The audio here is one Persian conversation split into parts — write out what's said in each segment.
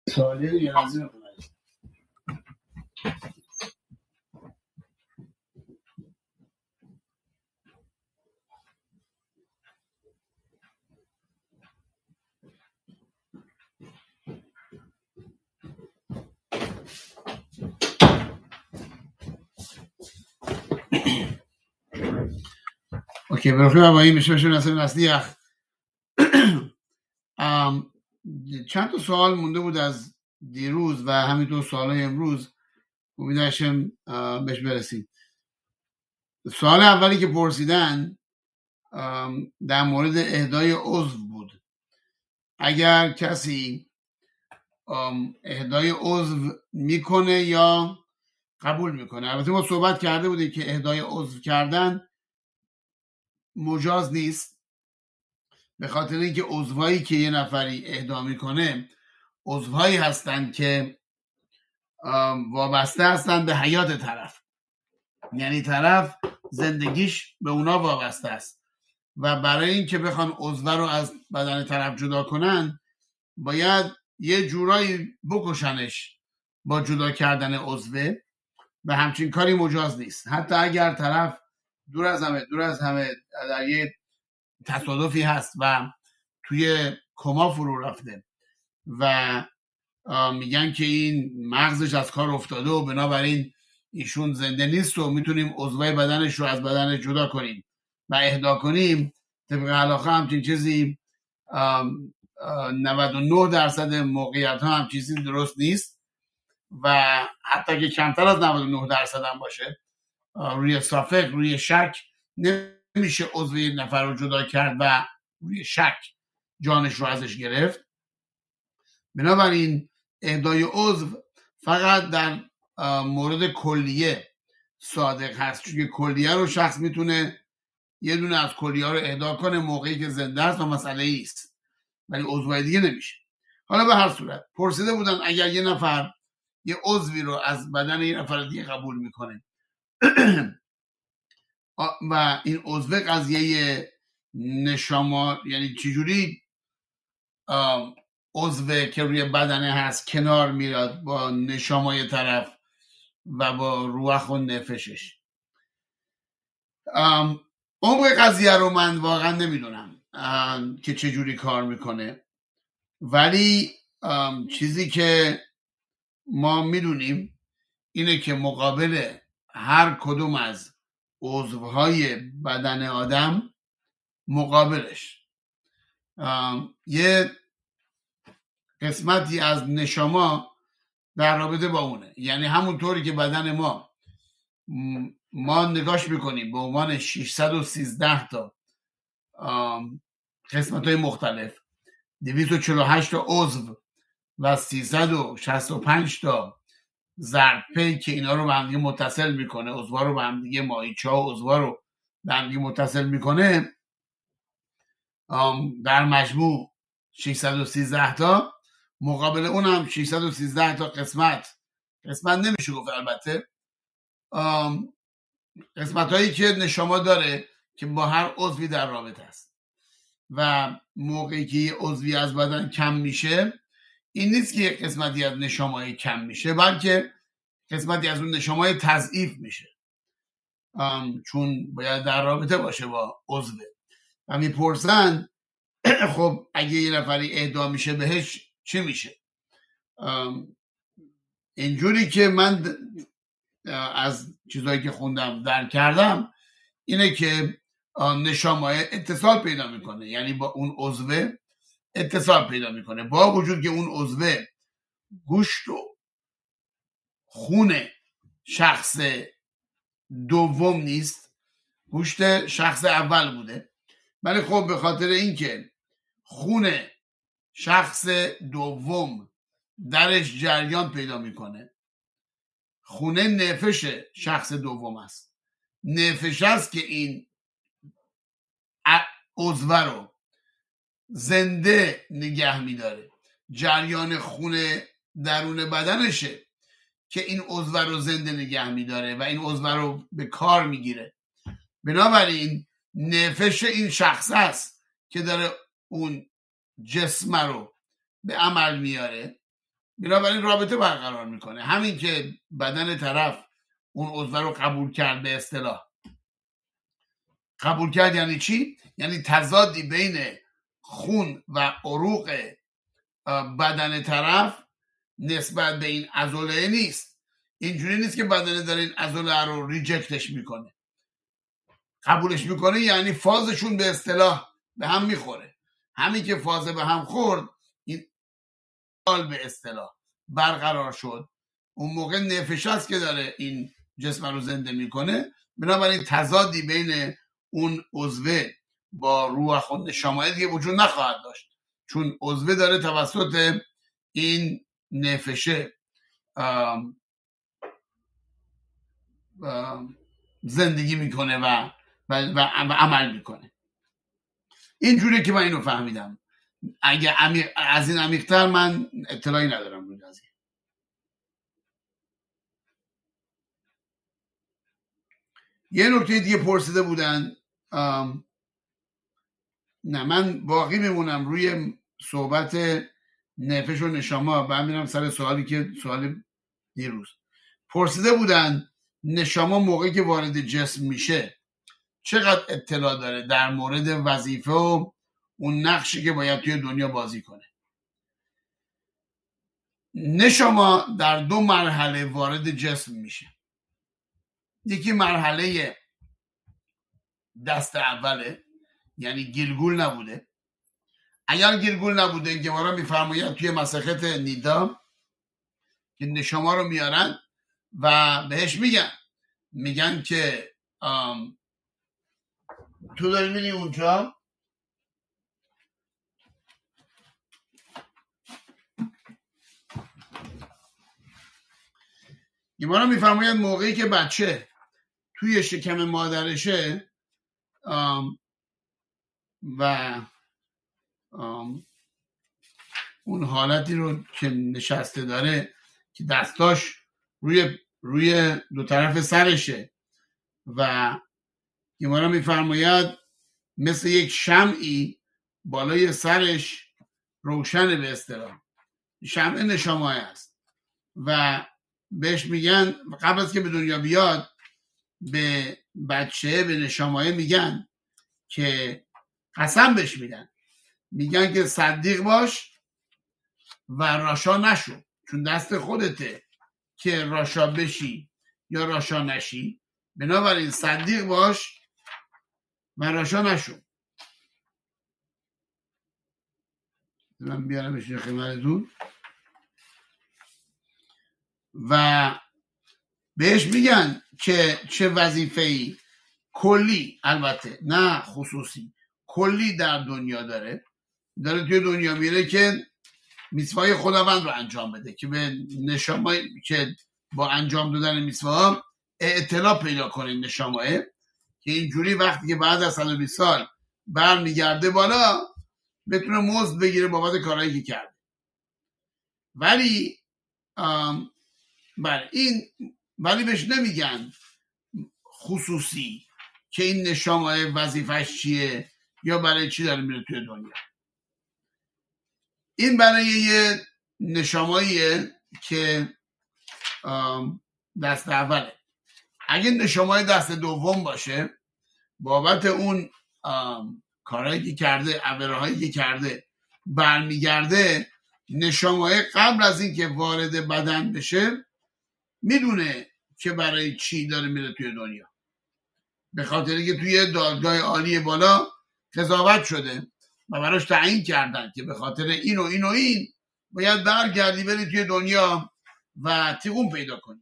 سوالی یه لحظه بکنم. اوکی بروخیم هوایی میشه نصر نسلیخ. چند تا سوال مونده بود از دیروز و همینطور سوالای امروز امیدوارم بهش برسیم. سوال اولی که پرسیدن در مورد اهدای عضو بود. اگر کسی اهدای عضو میکنه یا قبول میکنه. البته ما صحبت کرده بودیم که اهدای عضو کردن مجاز نیست، به خاطر اینکه عضوهایی که یه نفری اهدا میکنه عضوهایی هستن که وابسته هستن به حیات طرف، یعنی طرف زندگیش به اونا وابسته است و برای اینکه بخوان عضو رو از بدن طرف جدا کنن باید یه جورایی بکشنش با جدا کردن عضوه و همچین کاری مجاز نیست. حتی اگر طرف دور از همه در یه تصادفی هست و توی کما فرو رفته و میگن که این مغزش از کار افتاده و بنابراین ایشون زنده نیست و میتونیم عضوای بدنش رو از بدنش جدا کنیم و اهدا کنیم، طبق علاقه همچین چیزی 99% موقعیت ها هم چیزی درست نیست و حتی که کمتر از 99% هم باشه روی صافق، روی شک نمیشه عضوی نفر رو جدا کرد و روی شک جانش رو ازش گرفت. بنابراین اهدای عضو فقط در مورد کلیه صادق هست، چون کلیه رو شخص میتونه یه دونه از کلیه رو اهدا کنه موقعی که زنده است و مسئله ایست، ولی عضوهای دیگه نمیشه. حالا به هر صورت پرسیده بودن اگر یه نفر یه عضوی رو از بدن یه نفر دیگه قبول میکنه و این عضو قضیه نشما، یعنی چجوری عضو که روی بدنه هست کنار میاد با نشامای طرف و با روح و نفسش. عمق قضیه رو من واقعا نمیدونم که چجوری کار میکنه، ولی چیزی که ما میدونیم اینه که مقابل هر کدوم از عضوهای بدن آدم مقابلش یه قسمتی از نشما در رابطه با اونه. یعنی همونطوری که بدن ما نگاش میکنیم به عنوان 613 تا قسمت های مختلف، 248 تا عضو و 365 تا ضربپی که اینا رو به هم دیگه متصل میکنه، عضوها رو به هم دیگه، ماهیچه ها عضوها رو به هم دیگه متصل میکنه، در مجموع 613 تا. مقابل اون هم 613 تا قسمت نمیشه گفت، البته قسمت هایی که نشما داره که با هر عضوی در رابطه است و موقعی که یه عضوی از بدن کم میشه این نیست که یک قسمتی از نشامای کم میشه، بلکه قسمتی از اون نشامای تضعیف میشه، چون باید در رابطه باشه با عضو. و میپرسن خب اگه یه نفری اهدا میشه بهش چی میشه؟ اینجوری که من از چیزایی که خوندم درک کردم اینه که نشامای اتصال پیدا میکنه، یعنی با اون عضو اتصال پیدا میکنه، با وجود که اون عضو گوشت و خون شخص دوم نیست، گوشت شخص اول بوده، ولی خب به خاطر اینکه خون شخص دوم درش جریان پیدا میکنه، خونه نفش شخص دوم است، نفش است که این عضو رو زنده نگه میداره، جریان خون درون بدنشه که این عضو رو زنده نگه میداره و این عضو رو به کار میگیره. بنابراین نفش این شخص است که داره اون جسم رو به عمل میاره بنابراین رابطه برقرار میکنه. همین که بدن طرف اون عضو رو قبول کرد، به اصطلاح قبول کرد یعنی چی؟ یعنی تضادی بین خون و عروق بدن طرف نسبت به این عضله نیست. اینجوری نیست که بدن داره این عضله رو ریجکتش میکنه، قبولش میکنه، یعنی فازشون به اصطلاح به هم میخوره. همین که فاز به هم خورد، این حال به اصطلاح برقرار شد، اون موقع نفش است که داره این جسم رو زنده میکنه. بنابراین تضادی بین اون عضوه با روح خود نشامایی دیگه وجود نخواهد داشت، چون عضوه داره توسط این نفشه زندگی میکنه و عمل میکنه. اینجوری که من اینو فهمیدم. اگه از این عمیق‌تر من اطلاعی ندارم روی قضیه. یه نکته دیگه پرسیده بودن، نه من باقی میمونم روی صحبت نفش و نشاما، بعد میرم سر سوال دیروز. پرسیده بودن نشاما موقعی که وارد جسم میشه چقدر اطلاع داره در مورد وظیفه و اون نقشی که باید توی دنیا بازی کنه. نشاما در 2 مرحله وارد جسم میشه. یکی مرحله دست اوله، یعنی گیلگول نبوده. اگر گیلگول نبوده، گمارا میفرماید توی مسخت نیدا که نشاما رو میارن و بهش میگن که تو داری میری اونجا، گمارا میفرماید موقعی که بچه توی شکم مادرشه و اون حالتی رو که نشسته داره که دستاش روی 2 طرف سرشه و گمارا میفرماید مثل یک شمعی بالای سرش روشن، به اصطلاح شمع نشامای است و بهش میگن قبل از که به دنیا بیاد به بچه، به نشامایه میگن که قسم بهش میگن که صدیق باش و راشا نشو، چون دست خودته که راشا بشی یا راشا نشی. بنابراین صدیق باش و راشا نشو. من بیارمش خدمتتون. و بهش میگن که چه وظیفه‌ای کلی، البته نه خصوصی، کلی در دنیا داره توی دنیا میره که میثوای خداوند رو انجام بده، که به نشامای که با انجام دادن میثوا اطلاع پیدا کنه نشاماه، که اینجوری وقتی که بعد از 120 سال برمیگرده بالا بتونه مزد بگیره بابت کارهایی که کرده. ولی ولی بهش نمیگن خصوصی که این نشاماه وظیفش چیه یا برای چی داره میره توی دنیا. این برای یه نشاماییه که دست اوله. اگه نشامای دست دوم باشه، بابت اون کارهایی که کرده، عبرهایی که کرده برمیگرده، نشامای قبل از این که وارد بدن بشه میدونه که برای چی داره میره توی دنیا، به خاطری که توی دادگاه عالی بالا قضاوت شده و براش تعیین کردن که به خاطر این و این و این باید برگردی بری توی دنیا و تیغون پیدا کنی.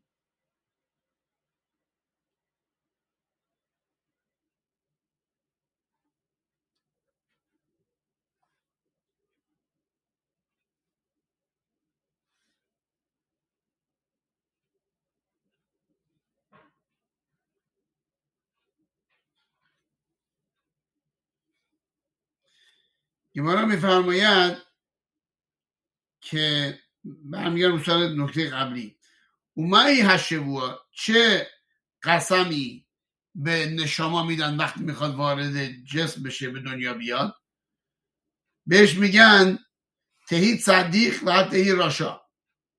گمارا میفرماید که برمیگردم سال نکته قبلی، اومایی هشبوا، چه قسمی به نشاما میدن وقتی میخواد وارد جسم بشه، به دنیا بیاد. بهش میگن تهید صدیق و تهید راشا.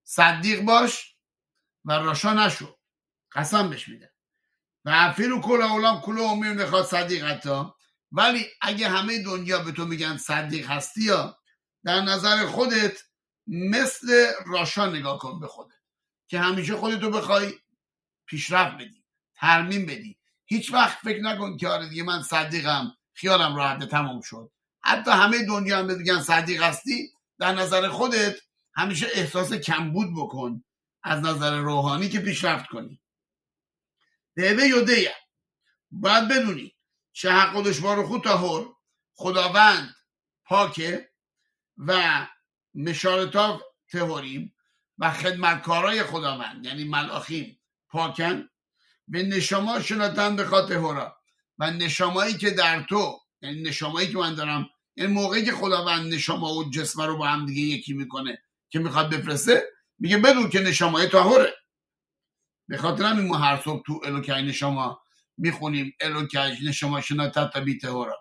صدیق باش و راشا نشو. قسم بهش میده و افیرو کل اولام کل امیر میخواد صدیق حتی، ولی اگه همه دنیا به تو میگن صدیق هستی، یا در نظر خودت مثل راشا نگاه کن به خودت که همیشه خودتو بخوای پیشرفت بدی، ترمیم بدی. هیچ وقت فکر نکن که آره دیگه من صدیقم، خیالم راحت، تمام شد. حتی همه دنیا هم بگن صدیق هستی، در نظر خودت همیشه احساس کمبود بکن از نظر روحانی که پیشرفت کنی. دیوه یودیه باید بدونی چه حق و دشوار خود تاهر، خداوند پاکه و مشارتا تهوریم و خدمتکارای خداوند یعنی ملاخیم پاکن، به نشما شناتن به خاطر هورا، و نشامایی که در تو، یعنی نشامایی که من دارم، یعنی موقعی که خداوند نشما و جسم رو با هم دیگه یکی میکنه که میخواد بفرسته، میگه بدون که نشامای طاهره. به خاطر همین ما هر صبح تو الوکای نشما میخونیم الوکای نشما شناتت تا بی طهورا.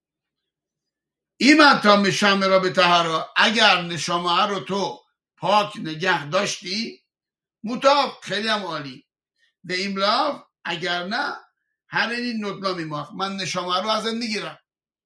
ایمن تا مشامه را به طهارا، اگر نشما رو تو پاک نگه داشتی مطاب خیلی هم عالی. به املاف اگر نه هر این نطلا میماخ، من نشامه رو ازت میگیرم.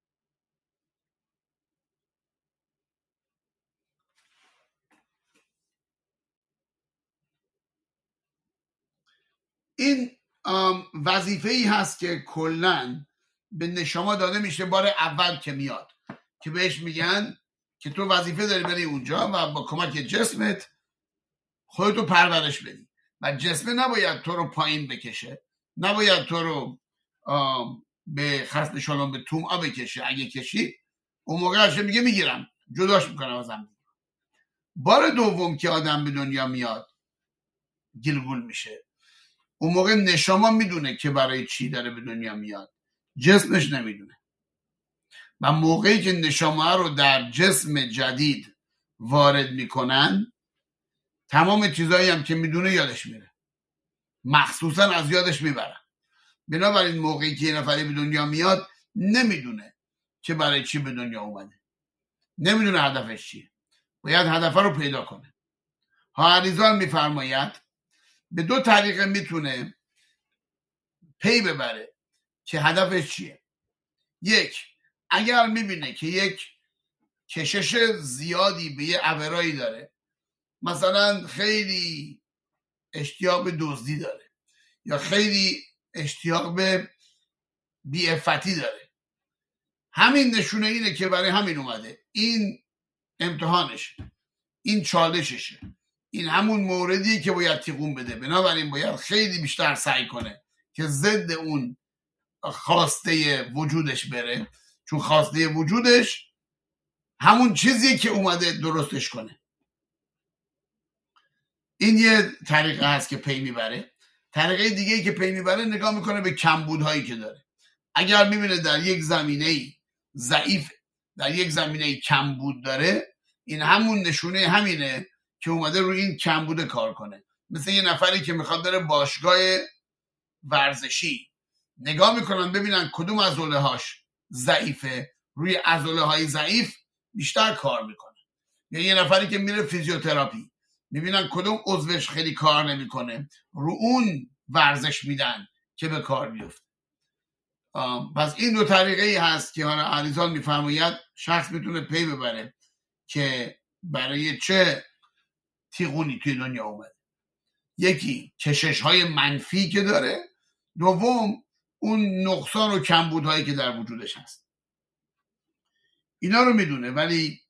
این وظیفه ای هست که کلن به نشما داده میشه بار اول که میاد، که بهش میگن که تو وظیفه داری بری اونجا و با کمک جسمت خودتو پرورش بدی و جسمه نباید تو رو پایین بکشه، نباید تو رو به خسته شلون به تومعه بکشه. اگه کشید اون موقع هشه میگه میگیرم، جداش میکنم ازم. بار دوم که آدم به دنیا میاد گلگول میشه، اون موقع نشما میدونه که برای چی داره به دنیا میاد، جسمش نمیدونه. و موقعی که نشما رو در جسم جدید وارد میکنن، تمام چیزایی هم که میدونه یادش میره، مخصوصا از یادش میبرن. بنابراین موقعی که یه نفری به دنیا میاد نمیدونه که برای چی به دنیا اومده، نمیدونه هدفش چیه، باید هدف رو پیدا کنه. هاریزان میفرماید به دو طریقه میتونه پی ببره که هدفش چیه. یک، اگر میبینه که یک کشش زیادی به یه عبرایی داره، مثلا خیلی اشتیاق به دزدی داره یا خیلی اشتیاق به بی‌عفتی داره، همین نشونه اینه که برای همین اومده، این امتحانش، این چالششه، این همون موردیه که باید تیغون بده. بنابراین باید خیلی بیشتر سعی کنه که ضد اون خواسته وجودش بره، چون خواسته وجودش همون چیزیه که اومده درستش کنه. این یه طریقه هست که پی میبره. طریقه دیگه که پی میبره نگاه میکنه به کمبودهایی که داره. اگر میبینه در یک زمینه ضعیف، در یک زمینه کمبود داره، این همون نشونه همینه که اومده روی این کمبود کار کنه. مثل یه نفری که میخواد بره باشگاه ورزشی، نگاه میکنن ببینن کدوم عضله هاش ضعیفه، روی عضله های ضعیف بیشتر کار میکنه. یا یه نفری که میره فیزیوتراپی، میبینن کدوم عضوش خیلی کار نمیکنه، رو اون ورزش میدن که به کار بیفته. پس این دو طریقه ای هست که علیزال میفرماید شخص میتونه پی ببره که برای چه تیغونی توی دنیا اومده. یکی کشش های منفی که داره، دوم اون نقصان و کمبودهایی که در وجودش هست. اینا رو میدونه، ولی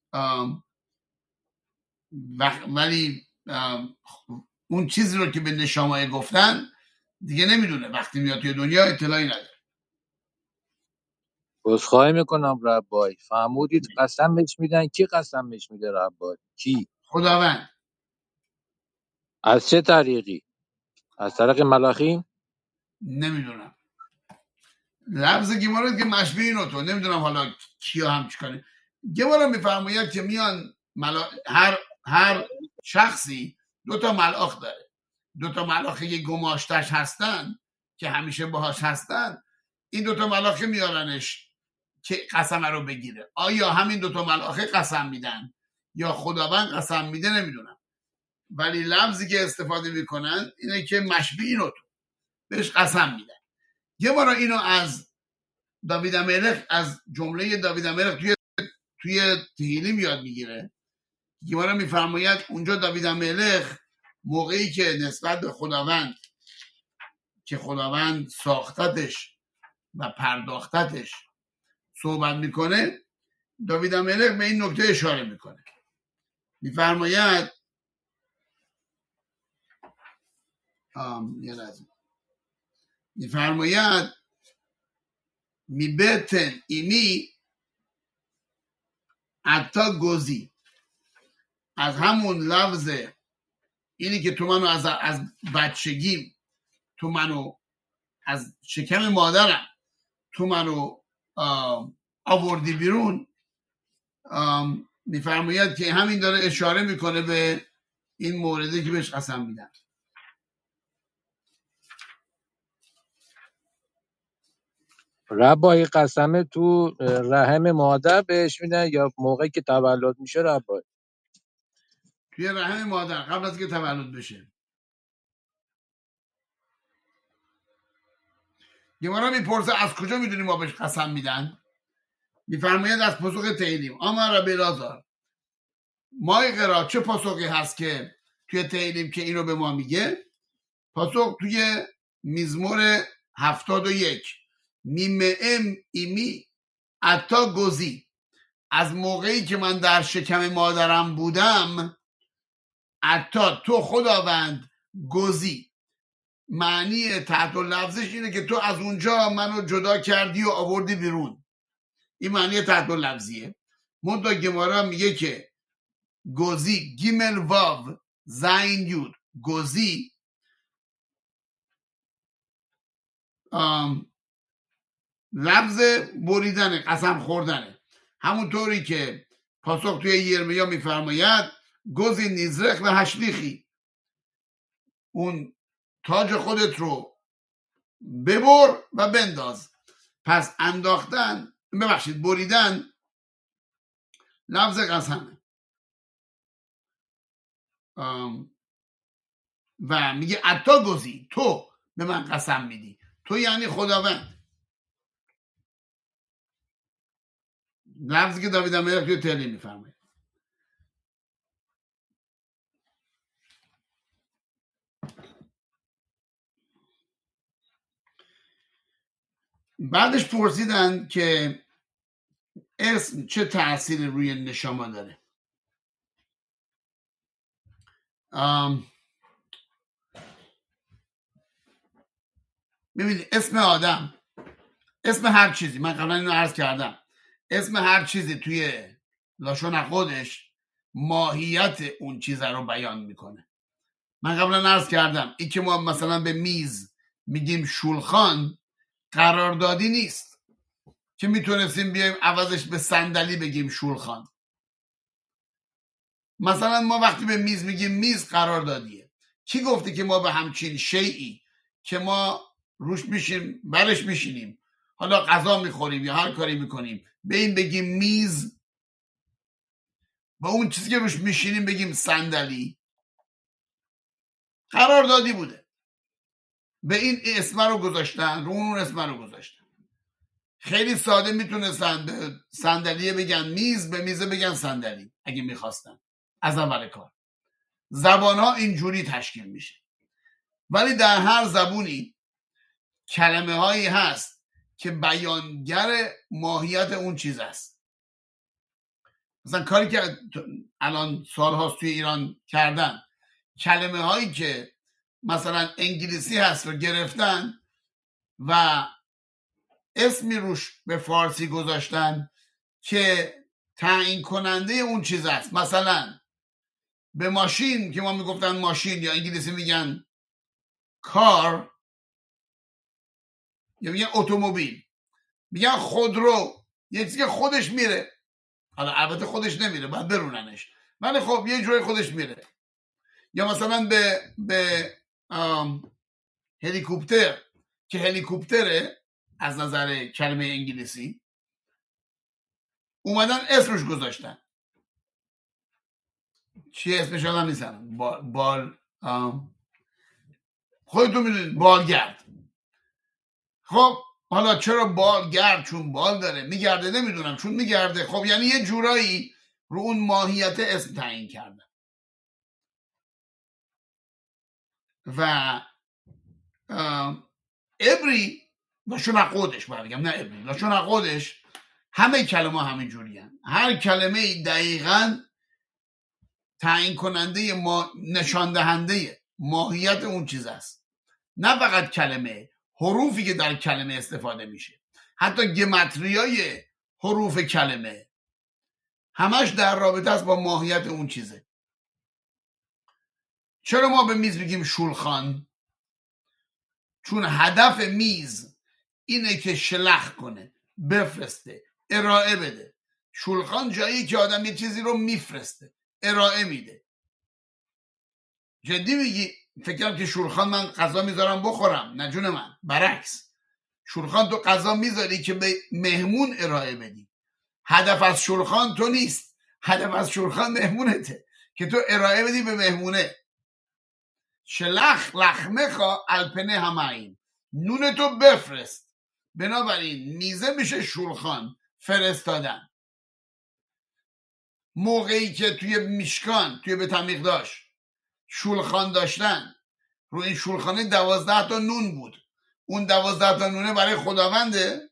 اون چیزی رو که به نشامای گفتن دیگه نمیدونه. وقتی میاد توی دنیا اطلاعی نداره. بازخواهی میکنم ربای، فهمودید قسم بهش میدن؟ کی قسم بهش میده ربای؟ کی؟ خداوند. از چه طریقی؟ از طریق ملاخیم؟ نمیدونم، لفظ گمارد که مشبه اینو تو نمیدونم حالا کیا هم چیکاره. گمارا میفرماید که میان هر شخصی دوتا ملاخ داره، دوتا ملاخی که گماشتش هستن که همیشه باهاش هستن. این دوتا ملاخه میارنش که قسم رو بگیره. آیا همین دوتا ملاخه قسم میدن یا خداوند قسم میده؟ نمیدونم. ولی لفظی که استفاده میکنن اینه که مشبیه رو بهش قسم میدن. یه بار اینو از داوید ملخ، از جمله داوید ملخ توی تهیلیم یاد میگیره. یه بار میفرماید اونجا داوید ملخ موقعی که نسبت به خداوند که خداوند ساختتش و پرداختتش صحبت میکنه، داوید ملخ به این نکته اشاره میکنه، میفرماید میبتن ایمی عطا گوزی، از همون لفظ اینی که تو منو از بچگیم، تو منو از شکم مادرم تو منو آوردی بیرون، میفرماید که همین داره اشاره میکنه به این مورده که بهش قسم میدن. ربای قسم تو رحم مادر بهش میدن یا موقعی که تولد میشه ربای؟ توی رحم مادر قبل از که تولد بشه. گمارا میپرسه از کجا میدونی ما بهش قسم میدن؟ میفرماید از پاسخ تهیلیم. آمر بلازار، مای قرار چه پاسخی هست که توی تهیلیم که اینو به ما میگه؟ پاسخ توی مزمور 71 میمئم ایمی عطا گوزی، از موقعی که من در شکم مادرم بودم، عطا تو خداوند، گوزی معنی تحت لفظش اینه که تو از اونجا منو جدا کردی و آوردی بیرون. این معنی تحت لفظیه. منتها گمارا میگه که گوزی گیمل واو زین یود، گوزی لفظ بریدنه، قسم خوردنه. همونطوری که پاسخ توی یرمیا میفرماید گوزی نیزرخ و هشلیخی، اون تاج خودت رو ببر و بنداز. پس انداختن، ببخشید بریدن لفظ قسمه. و میگه عطا گوزی، تو به من قسم میدی، تو یعنی خداوند. لفظی که داوید ملخ توی تهیلیم میفرماید. بعدش پرسیدن که اسم چه تأثیری روی نشما داره. ببینید اسم آدم، اسم هر چیزی، من قبلا اینو عرض کردم، اسم هر چیزی توی لاشون خودش ماهیت اون چیز رو بیان میکنه. من قبلا عرض کردم این که ما مثلا به میز میگیم شولخان قراردادی نیست که میتونستیم بیایم عوضش به صندلی بگیم شولخان. مثلا ما وقتی به میز میگیم میز قراردادیه. کی گفته که ما به همچین شیئی که ما روش میشیم برش میشینیم، حالا غذا میخوریم یا هر کاری میکنیم، به این بگیم میز و اون چیزی که روش میشینیم بگیم صندلی؟ قراردادی بوده. به این اسم رو گذاشتن، رو اون اسم رو گذاشتن. خیلی ساده میتونستن به صندلی بگن میز، به میز بگن صندلی اگه میخواستن از اول کار. زبانها اینجوری تشکیل میشه. ولی در هر زبونی کلمه هایی هست که بیانگر ماهیت اون چیز است. مثلا کاری که الان سالهاست توی ایران کردن، کلمه هایی که مثلا انگلیسی هست رو گرفتن و اسمی روش به فارسی گذاشتن که تعیین کننده اون چیز است. مثلا به ماشین که ما میگفتن ماشین، یا انگلیسی میگن کار، یا میگن اتومبیل، میگن خودرو، یه چیزی که خودش میره. حالا البته خودش نمیره، باید بروننش، ولی خب یه جوری خودش میره. یا مثلا به هلیکوپتر که هلیکوپتره از نظر کلمه انگلیسی، اومدن اسمش گذاشتن. چی اسمش هم نیستم بال خودتون میدونید بالگرد. خب حالا چرا بالگرد؟ چون بال داره میگرده، نمیدونم چون میگرده. خب یعنی یه جورایی رو اون ماهیت اسم تعیین کردن. و ابری لاشون قودش بگم، نه ابری لاشون قودش، همه کلمه همین جوری هن. هر کلمه دقیقاً تعیین کننده نشان دهنده ماهیت اون چیز است. نه فقط کلمه، حروفی که در کلمه استفاده میشه، حتی گمتریای حروف کلمه، همش در رابطه است با ماهیت اون چیزه. چرا ما به میز بگیم شولخان؟ چون هدف میز اینه که شلخ کنه، بفرسته، ارائه بده. شولخان جایی که آدم یه چیزی رو میفرسته، ارائه میده. جدی میگی؟ فکرم که شولخان من غذا میذارم بخورم. نه جون من، برعکس. شولخان تو غذا میذاری که به مهمون ارائه بدی. هدف از شولخان تو نیست، هدف از شولخان مهمونته که تو ارائه بدی به مهمونه. شلخ لخمخا الپنه همین، نون تو بفرست. بنابراین میزه میشه شولخان، فرستادن. موقعی که توی میشکان، توی بیت المقدس شولخان داشتن، رو این شولخانه 12 تا نون بود. اون 12 تا نونه برای خداونده؟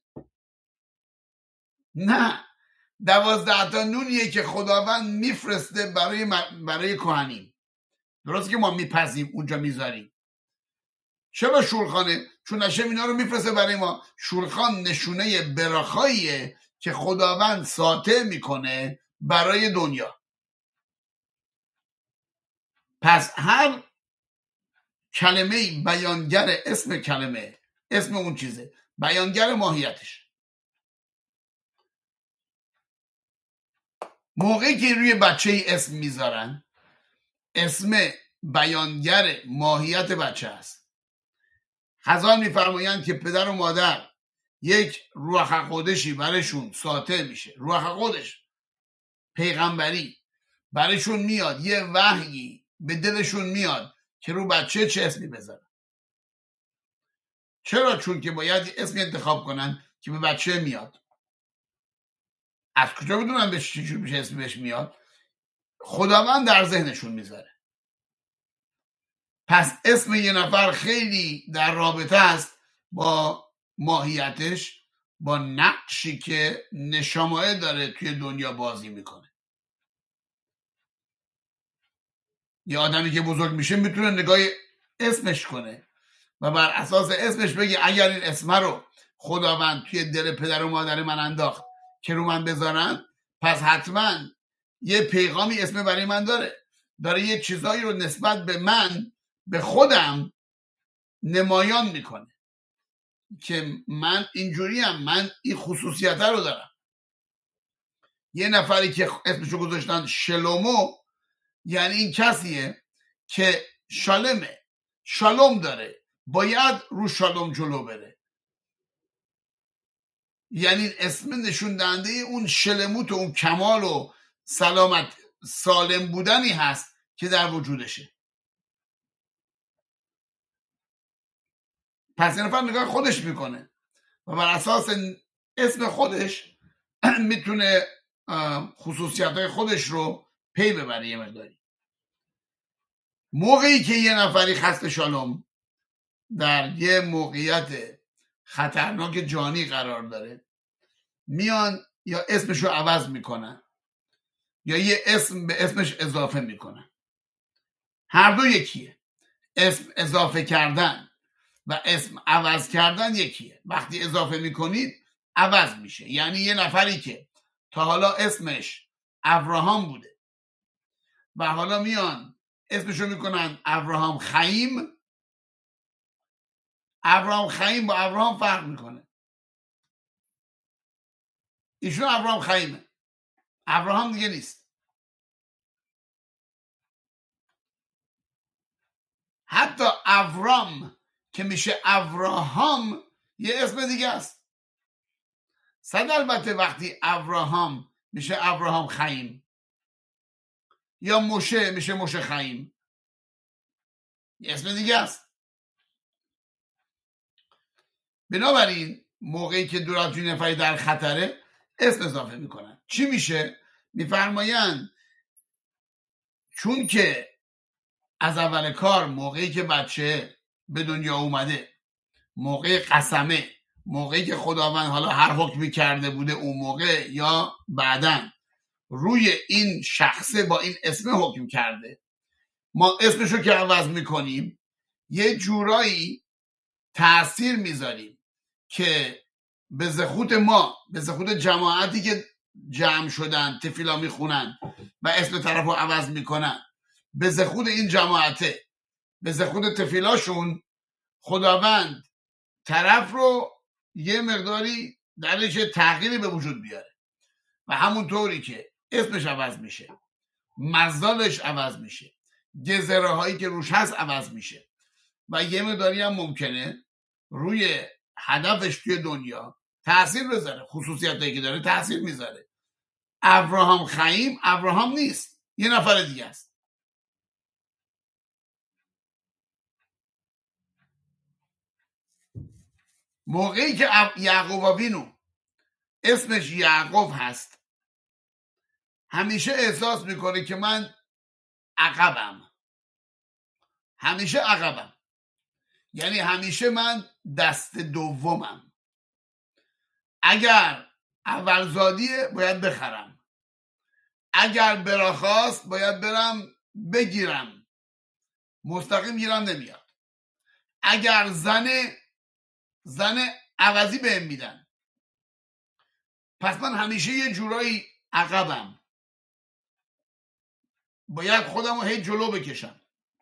نه، 12 تا نونیه که خداوند میفرسته برای کهنیم. درسته که ما میپزیم اونجا میذاریم. چرا شولخانه؟ چون نشم اینا رو میفرسته برای ما. شولخان نشونه براخاییه که خداوند ساطع میکنه برای دنیا. پس هر کلمه بیانگر اسم کلمه، اسم اون چیزه، بیانگر ماهیتش. موقعی که روی بچه اسم میذارن، اسم بیانگر ماهیت بچه است. خزان میفرمایند که پدر و مادر یک روح قدشی برایشون ساطع میشه. روح قدش، پیغمبری برایشون میاد، یه وحی به دلشون میاد که رو بچه چه اسمی بذارن. چرا؟ چون که باید اسمی انتخاب کنن که به بچه میاد. از کجا بدونن به چه جور میشه اسمی بهش میاد؟ خداوند در ذهنشون میذاره. پس اسم یه نفر خیلی در رابطه است با ماهیتش، با نقشی که نشامایه داره توی دنیا بازی میکنه. یه آدمی که بزرگ میشه میتونه نگاه اسمش کنه و بر اساس اسمش بگه اگر این اسم رو خداوند توی دل پدر و مادر من انداخت که رو من بذارن، پس حتما یه پیغامی اسم برای من داره یه چیزایی رو نسبت به من، به خودم نمایان میکنه که من اینجوریم، من این خصوصیت رو دارم. یه نفری که اسمشو گذاشتن شلومو، یعنی این کسیه که شالمه، شالوم داره، باید رو شالوم جلو بره. یعنی اسم نشون دهنده اون شلموت و اون کمال و سلامت، سالم بودنی هست که در وجودشه. پس این نفر نگاه خودش میکنه و بر اساس اسم خودش میتونه خصوصیت‌های خودش رو پی ببره. یه مقداری موقعی که یه نفری خسته شالوم در یه موقعیت خطرناک جانی قرار داره، میان یا اسمشو عوض میکنن یا یه اسم به اسمش اضافه میکنن. هر دو یکیه. اسم اضافه کردن و اسم عوض کردن یکیه. وقتی اضافه میکنید عوض میشه. یعنی یه نفری که تا حالا اسمش ابراهام بوده و حالا میان اسمشو میکنن ابراهام خیم. ابراهام خیم با ابراهام فرق میکنه. ایشون ابراهام خیمه، ابراهام دیگه نیست. حتی ابرام که میشه ابراهام یه اسم دیگه است. صد البته وقتی ابراهام میشه ابراهام خیم. یا مشه میشه مشه خیم، یه اسم دیگه است. بنابراین موقعی که دولت جون نفری در خطره اسم اضافه میکنن. چی میشه؟ میفرمایند چون که از اول کار موقعی که بچه به دنیا اومده، موقع قسمه، موقعی که خداوند حالا هر حکمی کرده بوده اون موقع یا بعدن روی این شخصه با این اسم حکم کرده، ما اسمشو که عوض میکنیم یه جورایی تأثیر میذاریم که به زخوت ما، به زخوت جماعتی که جمع شدن تفیلا میخونن و اسم طرف رو عوض میکنن، به زخوت این جماعته، به زخوت تفیلاشون خداوند طرف رو یه مقداری درش تغییری به وجود بیاره و همونطوری که اسمش عوض میشه، مزدالش عوض میشه، گذره هایی که روش هست عوض میشه و یه مقداری هم ممکنه روی هدفش توی دنیا تأثیر بذاره، خصوصیتایی که داره تأثیر میذاره. ابراهام خیم ابراهام نیست، یه نفر دیگه است. موقعی که یعقوب آوینو اسمش یعقوب هست همیشه احساس میکنه که من عقبم، همیشه عقبم، یعنی همیشه من دست دومم. اگر اولزادیه باید بخرم، اگر براخواست باید برم بگیرم، مستقیم گیرم نمیاد. اگر زن عوضی بهم میدن، پس من همیشه یه جورایی عقبم، باید خودم رو هی جلو بکشم.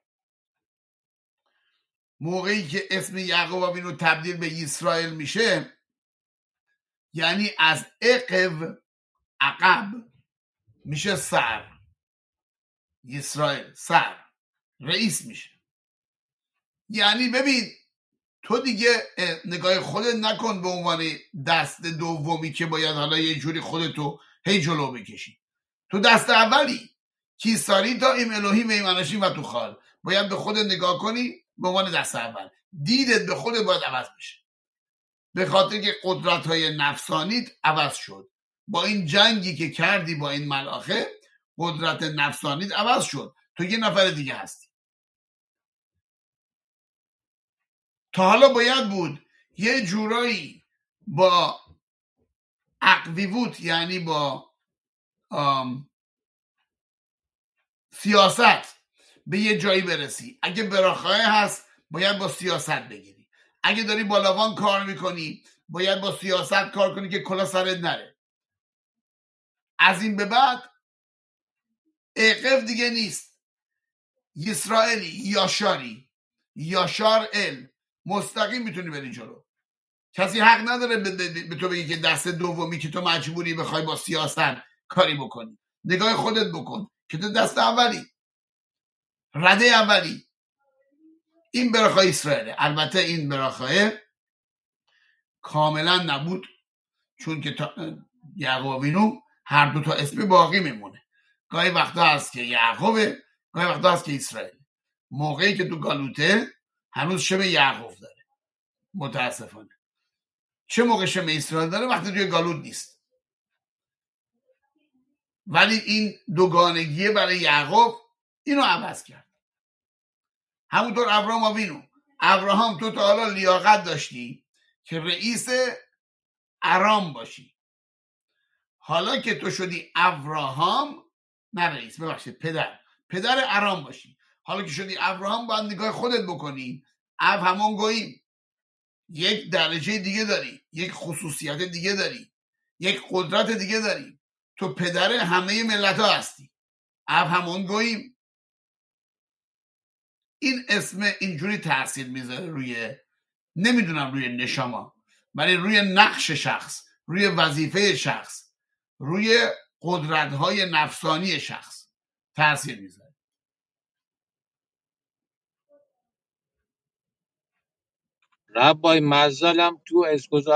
موقعی که اسم یعقوب آوینو تبدیل به اسرائیل میشه، یعنی از عقب عقب میشه سر، اسرائیل سر، رئیس میشه. یعنی ببین تو دیگه نگاه خودت نکن به عنوان دست دومی که باید حالا یه جوری خودتو هی جلو بکشی. تو دست اولی کیساری تا ایم الهیم ایم انشیم و تو خال، باید به خودت نگاه کنی به عنوان دست اول. دیدت به خودت باید عوض بشه، به خاطر که قدرت های نفسانیت عوض شد. با این جنگی که کردی با این ملاخه قدرت نفسانیت عوض شد، تو یه نفر دیگه هستی. تا حالا باید بود یه جورایی با عقویوت، یعنی با سیاست به یه جایی برسی. اگه براخای هست باید با سیاست بگیری، اگه داری بالاوان کار میکنی باید با سیاست کار کنی که کلا سرت نره. از این به بعد عقب دیگه نیست، اسرائیلی، یاشاری، یاشار ال، مستقیم میتونی بری جلو. کسی حق نداره به تو بگی که دست دومی که تو مجبوری بخوای با سیاست کاری بکنی. نگاه خودت بکن که تو دست اولی، رده اولی. این براخای اسرائیله. البته این براخای کاملا نبود، چون که یعقوب آوینو هر دو تا اسم باقی میمونه. گاهی وقتا هست که یعقوبه، گاهی وقتا هست که اسرائیل. موقعی که تو گالوته هنوز شم یعقوب داره، متاسفانه. چه موقع شم اسرائیل داره؟ وقتی توی گالوت نیست. ولی این دوگانگیه برای یعقوب اینو عوض کرد. همونطور ابراهام آوینو، ابراهام تو تا حالا لیاقت داشتی که رئیس ارام باشی، حالا که تو شدی ابراهام، نه رئیس، ببخشید پدر ارام باشی، حالا که شدی ابراهام باید نگاه خودت بکنی. اب همون گوییم، یک درجه دیگه داری، یک خصوصیت دیگه داری، یک قدرت دیگه داری. تو پدر همه ملت ها هستی. اب همون گوییم. این اسم اینجوری تاثیر میذاره روی، نمیدونم روی نشما، ولی روی نقش شخص، روی وظیفه شخص، روی قدرت‌های نفسانی شخص تاثیر میذاره. ربای مزالم تو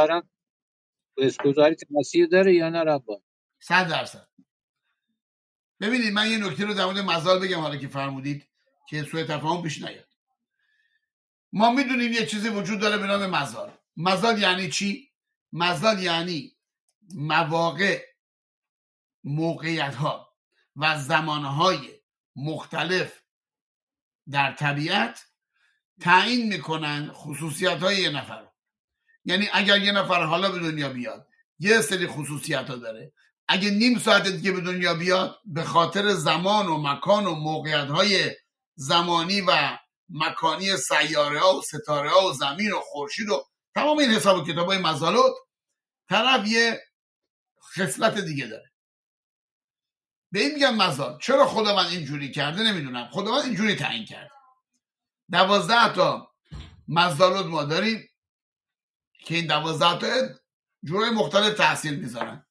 اسکوزاری تاثیر داره یا نه ربای؟ 100%. ببینید من یه نکته رو در مورد مزال بگم حالا که فرمودید که سوء تفاهم پیش نیاد. ما میدونیم یه چیزی وجود داره به نام مزال. مزال یعنی چی؟ مزال یعنی مواقع، موقعیت ها و زمانهای مختلف در طبیعت تعیین میکنن خصوصیت های یه نفر. یعنی اگر یه نفر حالا به دنیا بیاد یه سری خصوصیت ها داره، اگه نیم ساعت دیگه به دنیا بیاد به خاطر زمان و مکان و موقعیت های زمانی و مکانی سیاره ها و ستاره ها و زمین و خورشید و تمام این حساب و کتاب های مزالات، طرف یه خصلت دیگه داره. به این میگن مزال. چرا خداوند اینجوری کرده نمیدونم. خداوند اینجوری تعیین کرده. 12 تا مزالات ما داریم که این 12 تا جورای مختلف تاثیر میذارن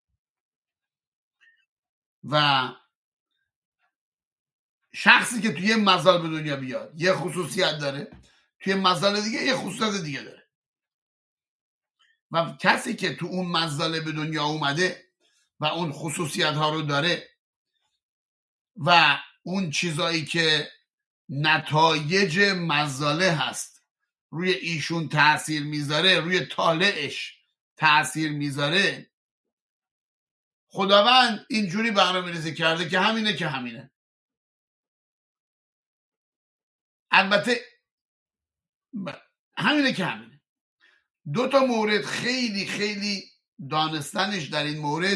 و شخصی که توی مزال به دنیا بیاد یه خصوصیت داره، توی مزال دیگه یه خصوصیت دیگه داره و کسی که تو اون مزال به دنیا اومده و اون خصوصیت ها رو داره و اون چیزایی که نتایج مزاله هست روی ایشون تأثیر میذاره، روی طالعش تأثیر میذاره، خداوند اینجوری برنامه‌ریزی کرده که همینه که همینه. البته همینه که همینه. 2 تا مورد خیلی خیلی دانستنش در این مورد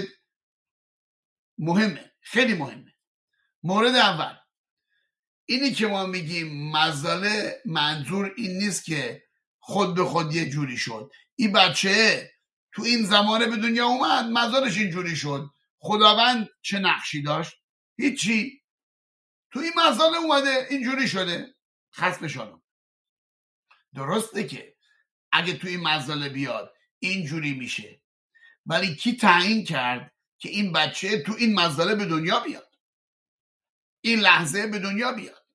مهمه، خیلی مهمه. مورد اول اینی که ما میگیم مزاله، منظور این نیست که خود به خود یه جوری شد. این بچه تو این زمانه به دنیا اومد، مزالش اینجوری شد. خداوند چه نقشی داشت؟ هیچی. تو این مزاله اومده اینجوری شده. خسب شدم. درسته که اگه تو این مزاله بیاد اینجوری میشه، ولی کی تعیین کرد که این بچه تو این مزاله به دنیا بیاد، این لحظه به دنیا بیاد؟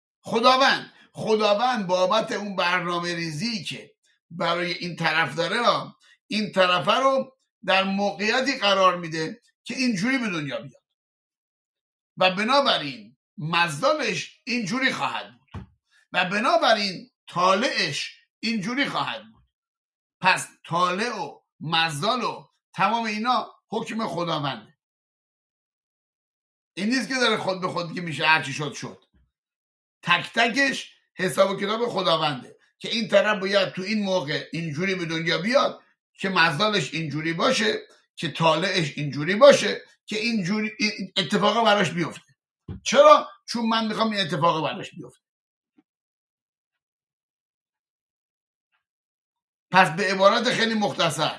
خداوند بابت اون برنامه ریزی که برای این طرف داره، این طرفه رو در موقعیتی قرار میده که اینجوری به دنیا بیاد و بنابراین مزالش اینجوری خواهد بود و بنابراین طالعش اینجوری خواهد بود. پس طالع و مزال و تمام اینا حکم خداونده. این نیست که داره خود به خود که میشه هرچی شد. تک تکش حساب و کتاب خداونده که این طرف باید تو این موقع اینجوری به دنیا بیاد که مزالش اینجوری باشه، که طالعش اینجوری باشه، که اینجوری اتفاقا براش بیفته. چرا؟ چون من میخوام این اتفاقا براش بیفته. پس به عبارت خیلی مختصر،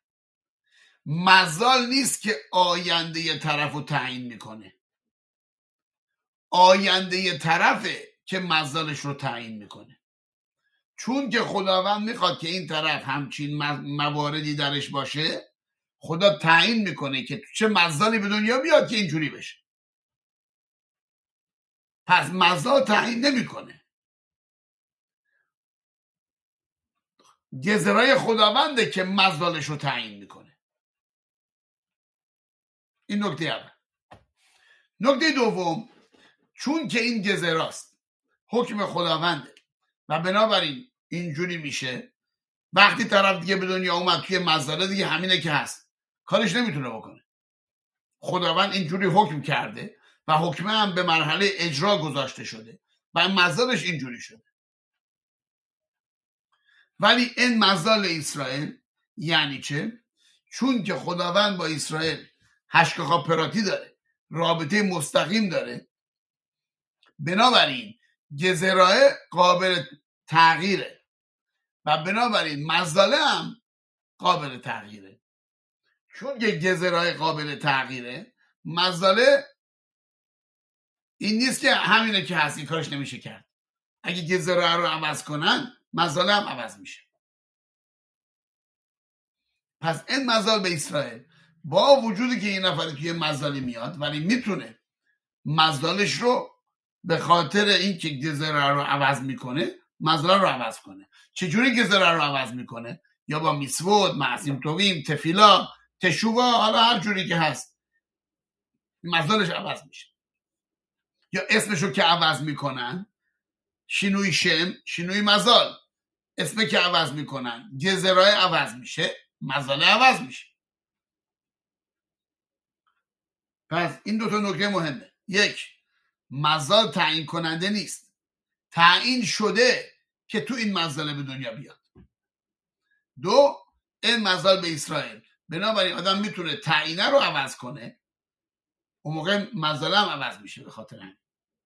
مزال نیست که آینده ی طرف رو تعیین میکنه، آینده ی طرفه که مزالش رو تعیین میکنه. چون که خداوند میخواد که این طرف همچین مواردی درش باشه، خدا تعیین میکنه که تو چه مزالی به دنیا بیاد که اینجوری بشه. پس مزال تعیین نمیکنه، گزرای خداونده که مزالش رو تعیین میکنه. این نکته اول. نکته دوم، چون که این گزراست، حکم خداونده و بنابراین اینجوری میشه، وقتی طرف دیگه به دنیا اومد توی مزاله دیگه همینه که هست، کارش نمیتونه بکنه. خداوند اینجوری حکم کرده و حکمه هم به مرحله اجرا گذاشته شده و مزالش اینجوری شده. ولی این مزال اسرائیل یعنی چه؟ چون که خداوند با اسرائیل هشکخا پراتی داره، رابطه مستقیم داره، بنابراین گزرای قابل تغییره و بنابراین مزاله هم قابل تغییره. چون که گزرای قابل تغییره، مزاله این نیست که همینه که هست، این کارش نمیشه کرد. اگه گزرای رو عوض کنن، مزاله هم عوض میشه. پس این مزال به اسرائیل با وجودی که این نفری توی مزالی میاد، ولی میتونه مزالش رو به خاطر اینکه گزره رو عوض میکنه مزال رو عوض کنه. چجوری گزره رو عوض میکنه؟ یا با میسوود، معصیم تویم، تفیلا، تشووا، حالا هر جوری که هست مزالش عوض میشه. یا اسمشو که عوض میکنن، شینوی شم، شینوی مزال، اسم که عوض میکنن، گزرای عوض میشه، مزاله عوض میشه. پس این دوتا نکته مهمه. یک، مزال تعیین کننده نیست، تعیین شده که تو این مزاله به دنیا بیاد. دو، این مزال به اسرائیل، بنابراین آدم میتونه تعیینه رو عوض کنه، اون موقع مزاله هم عوض میشه. به خاطر همین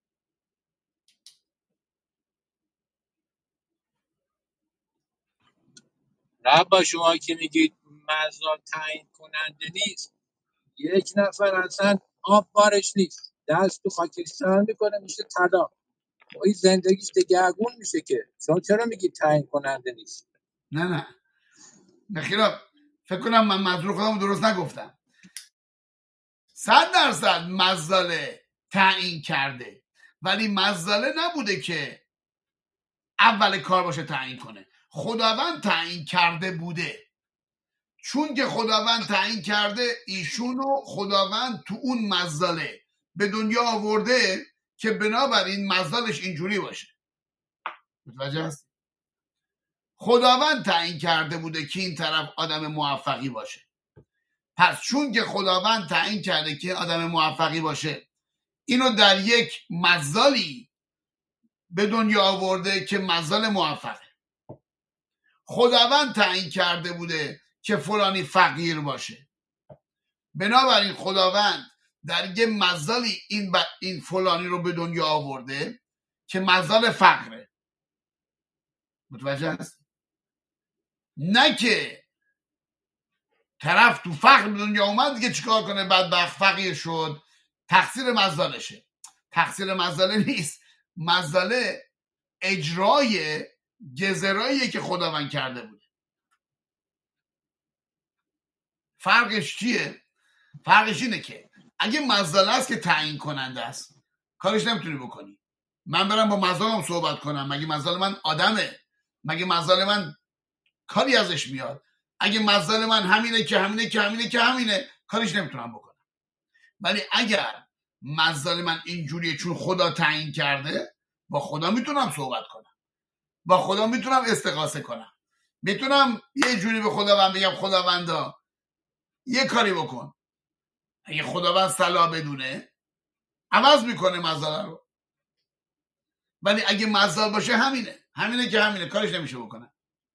ربا شما که میگید مزار تعیین کننده نیست، یک نفر اصلا آب بارش نیست، دست تو خاکستر میکنه میشه طلا، این زندگیش دگرگون میشه. که شما چرا میگید تعیین کننده نیست؟ نه بخیرا، فکر کنم من مزرو خودم درست نگفتم. 100% مزاله تعیین کرده، ولی مزاله نبوده که اول کار باشه تعیین کنه. خداوند تعیین کرده بوده. چون که خداوند تعیین کرده، ایشونو خداوند تو اون مزاله به دنیا آورده که بنابراین مزالش اینجوری باشه. متوجه هست؟ خداوند تعیین کرده بوده که این طرف آدم موفقی باشه. پس چون که خداوند تعیین کرده که آدم موفقی باشه، اینو در یک مزالی به دنیا آورده که مزال موفقه. خداوند تعیین کرده بوده که فلانی فقیر باشه، بنابراین خداوند در یک مزالی این فلانی رو به دنیا آورده که مزال فقره. متوجه هست؟ نه که طرف تو فقر به دنیا اومد دیگه چیکار کنه، بدبخت فقیر شد، تقصیر مزالشه. تقصیر مزاله نیست، مزاله اجرای گزراییه که خداوند کرده بوده. فرقش چیه؟ فرقش اینه که اگه مزاله است که تعیین کننده است، کارش نمیتونی بکنی. من برم با مزالم صحبت کنم، مگه مزال من آدمه؟ مگه مزال من کاری ازش میاد؟ اگه مزال من همینه که همینه که همینه که همینه، کارش نمیتونم بکنم. ولی اگر مزال من اینجوریه چون خدا تعیین کرده، با خدا میتونم صحبت کنم، با خدا میتونم استغاثه کنم، میتونم یه جوری به خداوند بگم خداوندا یه کاری بکن. اگه خداوند صلاح بدونه عوض میکنه مزال رو. ولی اگه مزال باشه همینه که همینه، کارش نمیشه بکنه.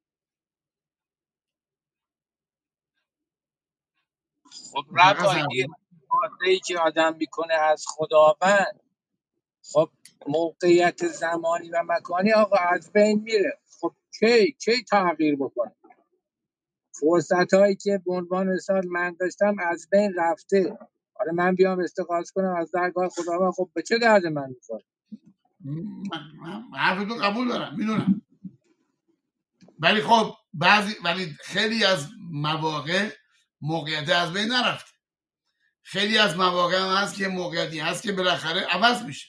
خب ربا این کاری که آدم میکنه از خداوند، خب موقعیت زمانی و مکانی آقا از بین میره. خب کی تغییر بکنه؟ فرصت هایی که به عنوان مثال من داشتم از بین رفته. حالا من بیام استقاط کنم از درگاه خداوند، خب به چه درد من میخوره؟ من حرفتون قبول دارم، میدونم، ولی خب ولی خیلی از مواقع موقعیت از بین نرفته. خیلی از مواقع هم هست که موقعیتی هست که بالاخره عوض میشه.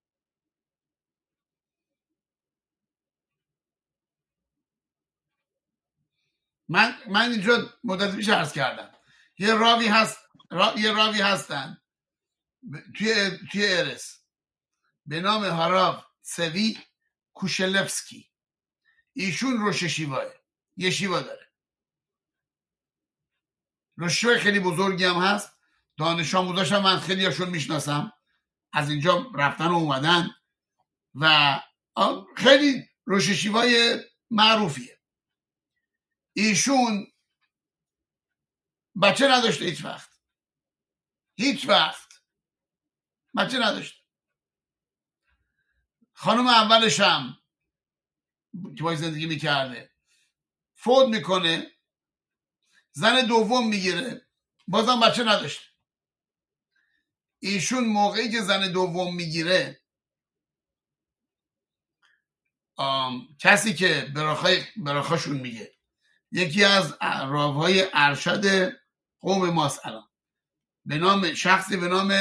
من اینجا مدت پیش عرض کردم، یه راوی هستن توی ارس به نام هاراو سوی کوشلفسکی. ایشون روش شیواه، یه شیوا داره، روش خیلی بزرگی هم هست. دانش آموزاش هم من خیلی هاشون میشناسم، از اینجا رفتن و اومدن و خیلی روش شیوای معروفیه. ایشون بچه نداشته، هیچ وقت بچه نداشته. خانم اولش هم که باید زندگی میکرده فوت میکنه، زن دوم میگیره، بازم بچه نداشته. ایشون موقعی که زن دوم میگیره، کسی که براخاشون میگه، یکی از راوهای ارشد قوم ماست الان، شخصی به نام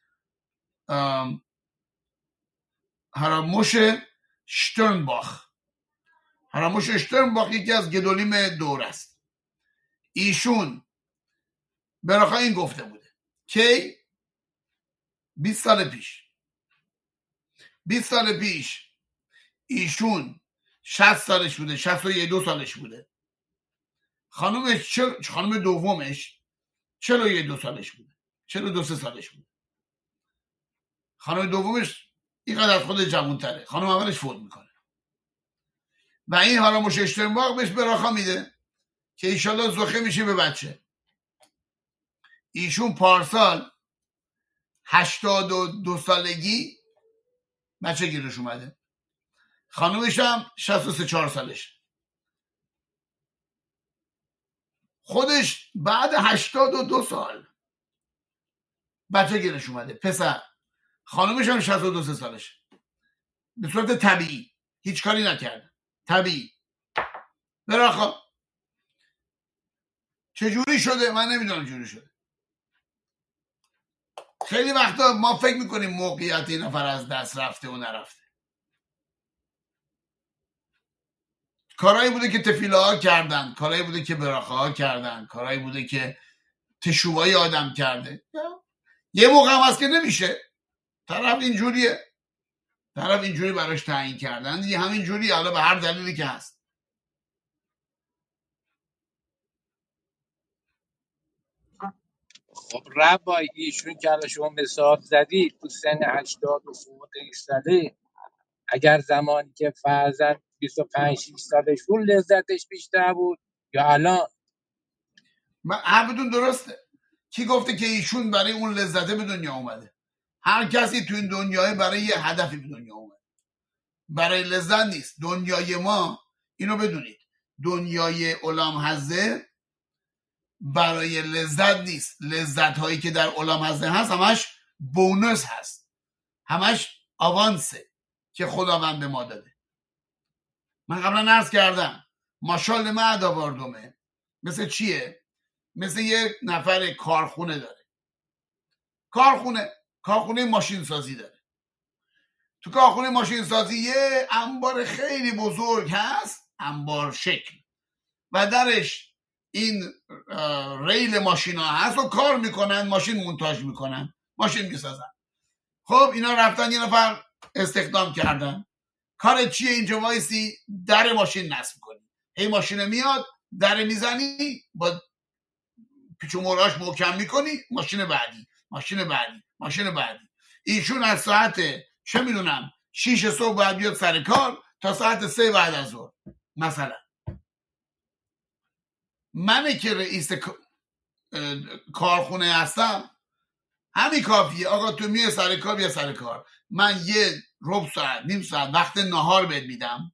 هراموش شترنباخ. هراموش شترنباخ یکی از گدولیم دور است. ایشون براخا این گفته بوده که 20 سال پیش ایشون 60 سالش بوده، 62 سالش بوده. خانم دومش 42 سالش بوده، 42 سالش بوده. خانم دومش اینقدر از خود جوان‌تره، خانم اولش فوت میکنه و این حالا مشترمباق بهش براخا میده که ایشالله زخه میشه به بچه. ایشون پارسال 82 سالگی بچه گیرش اومده، خانومش هم 63 سالش. خودش بعد 82 سال بچه گیرش اومده، پسر. خانومش هم 62 سالش، به صورت طبیعی، هیچ کاری نکرده، طبیعی. براخا چجوری شده؟ من نمیدونم چجوری شده. خیلی وقتا ما فکر میکنیم موقعیت این نفر از دست رفته و نرفته. کارهایی بوده که تفیله ها کردن، کارهایی بوده که براخه ها کردن، کارهایی بوده که تشوبایی آدم کرده. یه موقع هم هست که نمیشه، طرف اینجوری براش تعیین کردن دیگه، همین جوری، حالا به هر دلیلی که هست. خب ربای ایشون که الان شما مثال زدید تو سن 80 ساله، اگر زمانی که فرزند 25 6 سالش بود لذتش بیشتر بود یا الان؟ حرفتون درسته. کی گفته که ایشون برای اون لذته به دنیا اومده؟ هر کسی تو این دنیای برای یه هدفی به دنیا اومده، برای لذت نیست. دنیای ما، اینو بدونید، دنیای علام حزه برای لذت نیست. لذت هایی که در علام حزه هست همش بونس هست، همش آوانسه که خداوند به ما داده. من قبلا عرض کردم ماشال معد آوردمه مثل چیه؟ مثل یک نفر کارخونه داره، کارخونه ماشین سازی داره. تو کارخونه ماشین سازی یه انبار خیلی بزرگ هست، انبار شکل، و درش این ریل ماشین ها هست و کار میکنن، ماشین مونتاژ میکنن، ماشین میسازن. خب اینا رفتن یه نفر استخدام کردن. کار چیه؟ اینجا وایسی در ماشین نصب کنی، هی ماشین میاد در میزنی، با پیچ و موراش محکم میکنی، ماشین بعدی. ایشون از ساعت چه میدونم 6 صبح باید بیاد سر کار تا ساعت 3 بعد از ظهر. مثلا من که رئیس کارخونه هستم، همین کافیه. آقا تو میای سر کار، بیا سر کار. من یه ربع ساعت، نیم ساعت وقت نهار بهت میدم،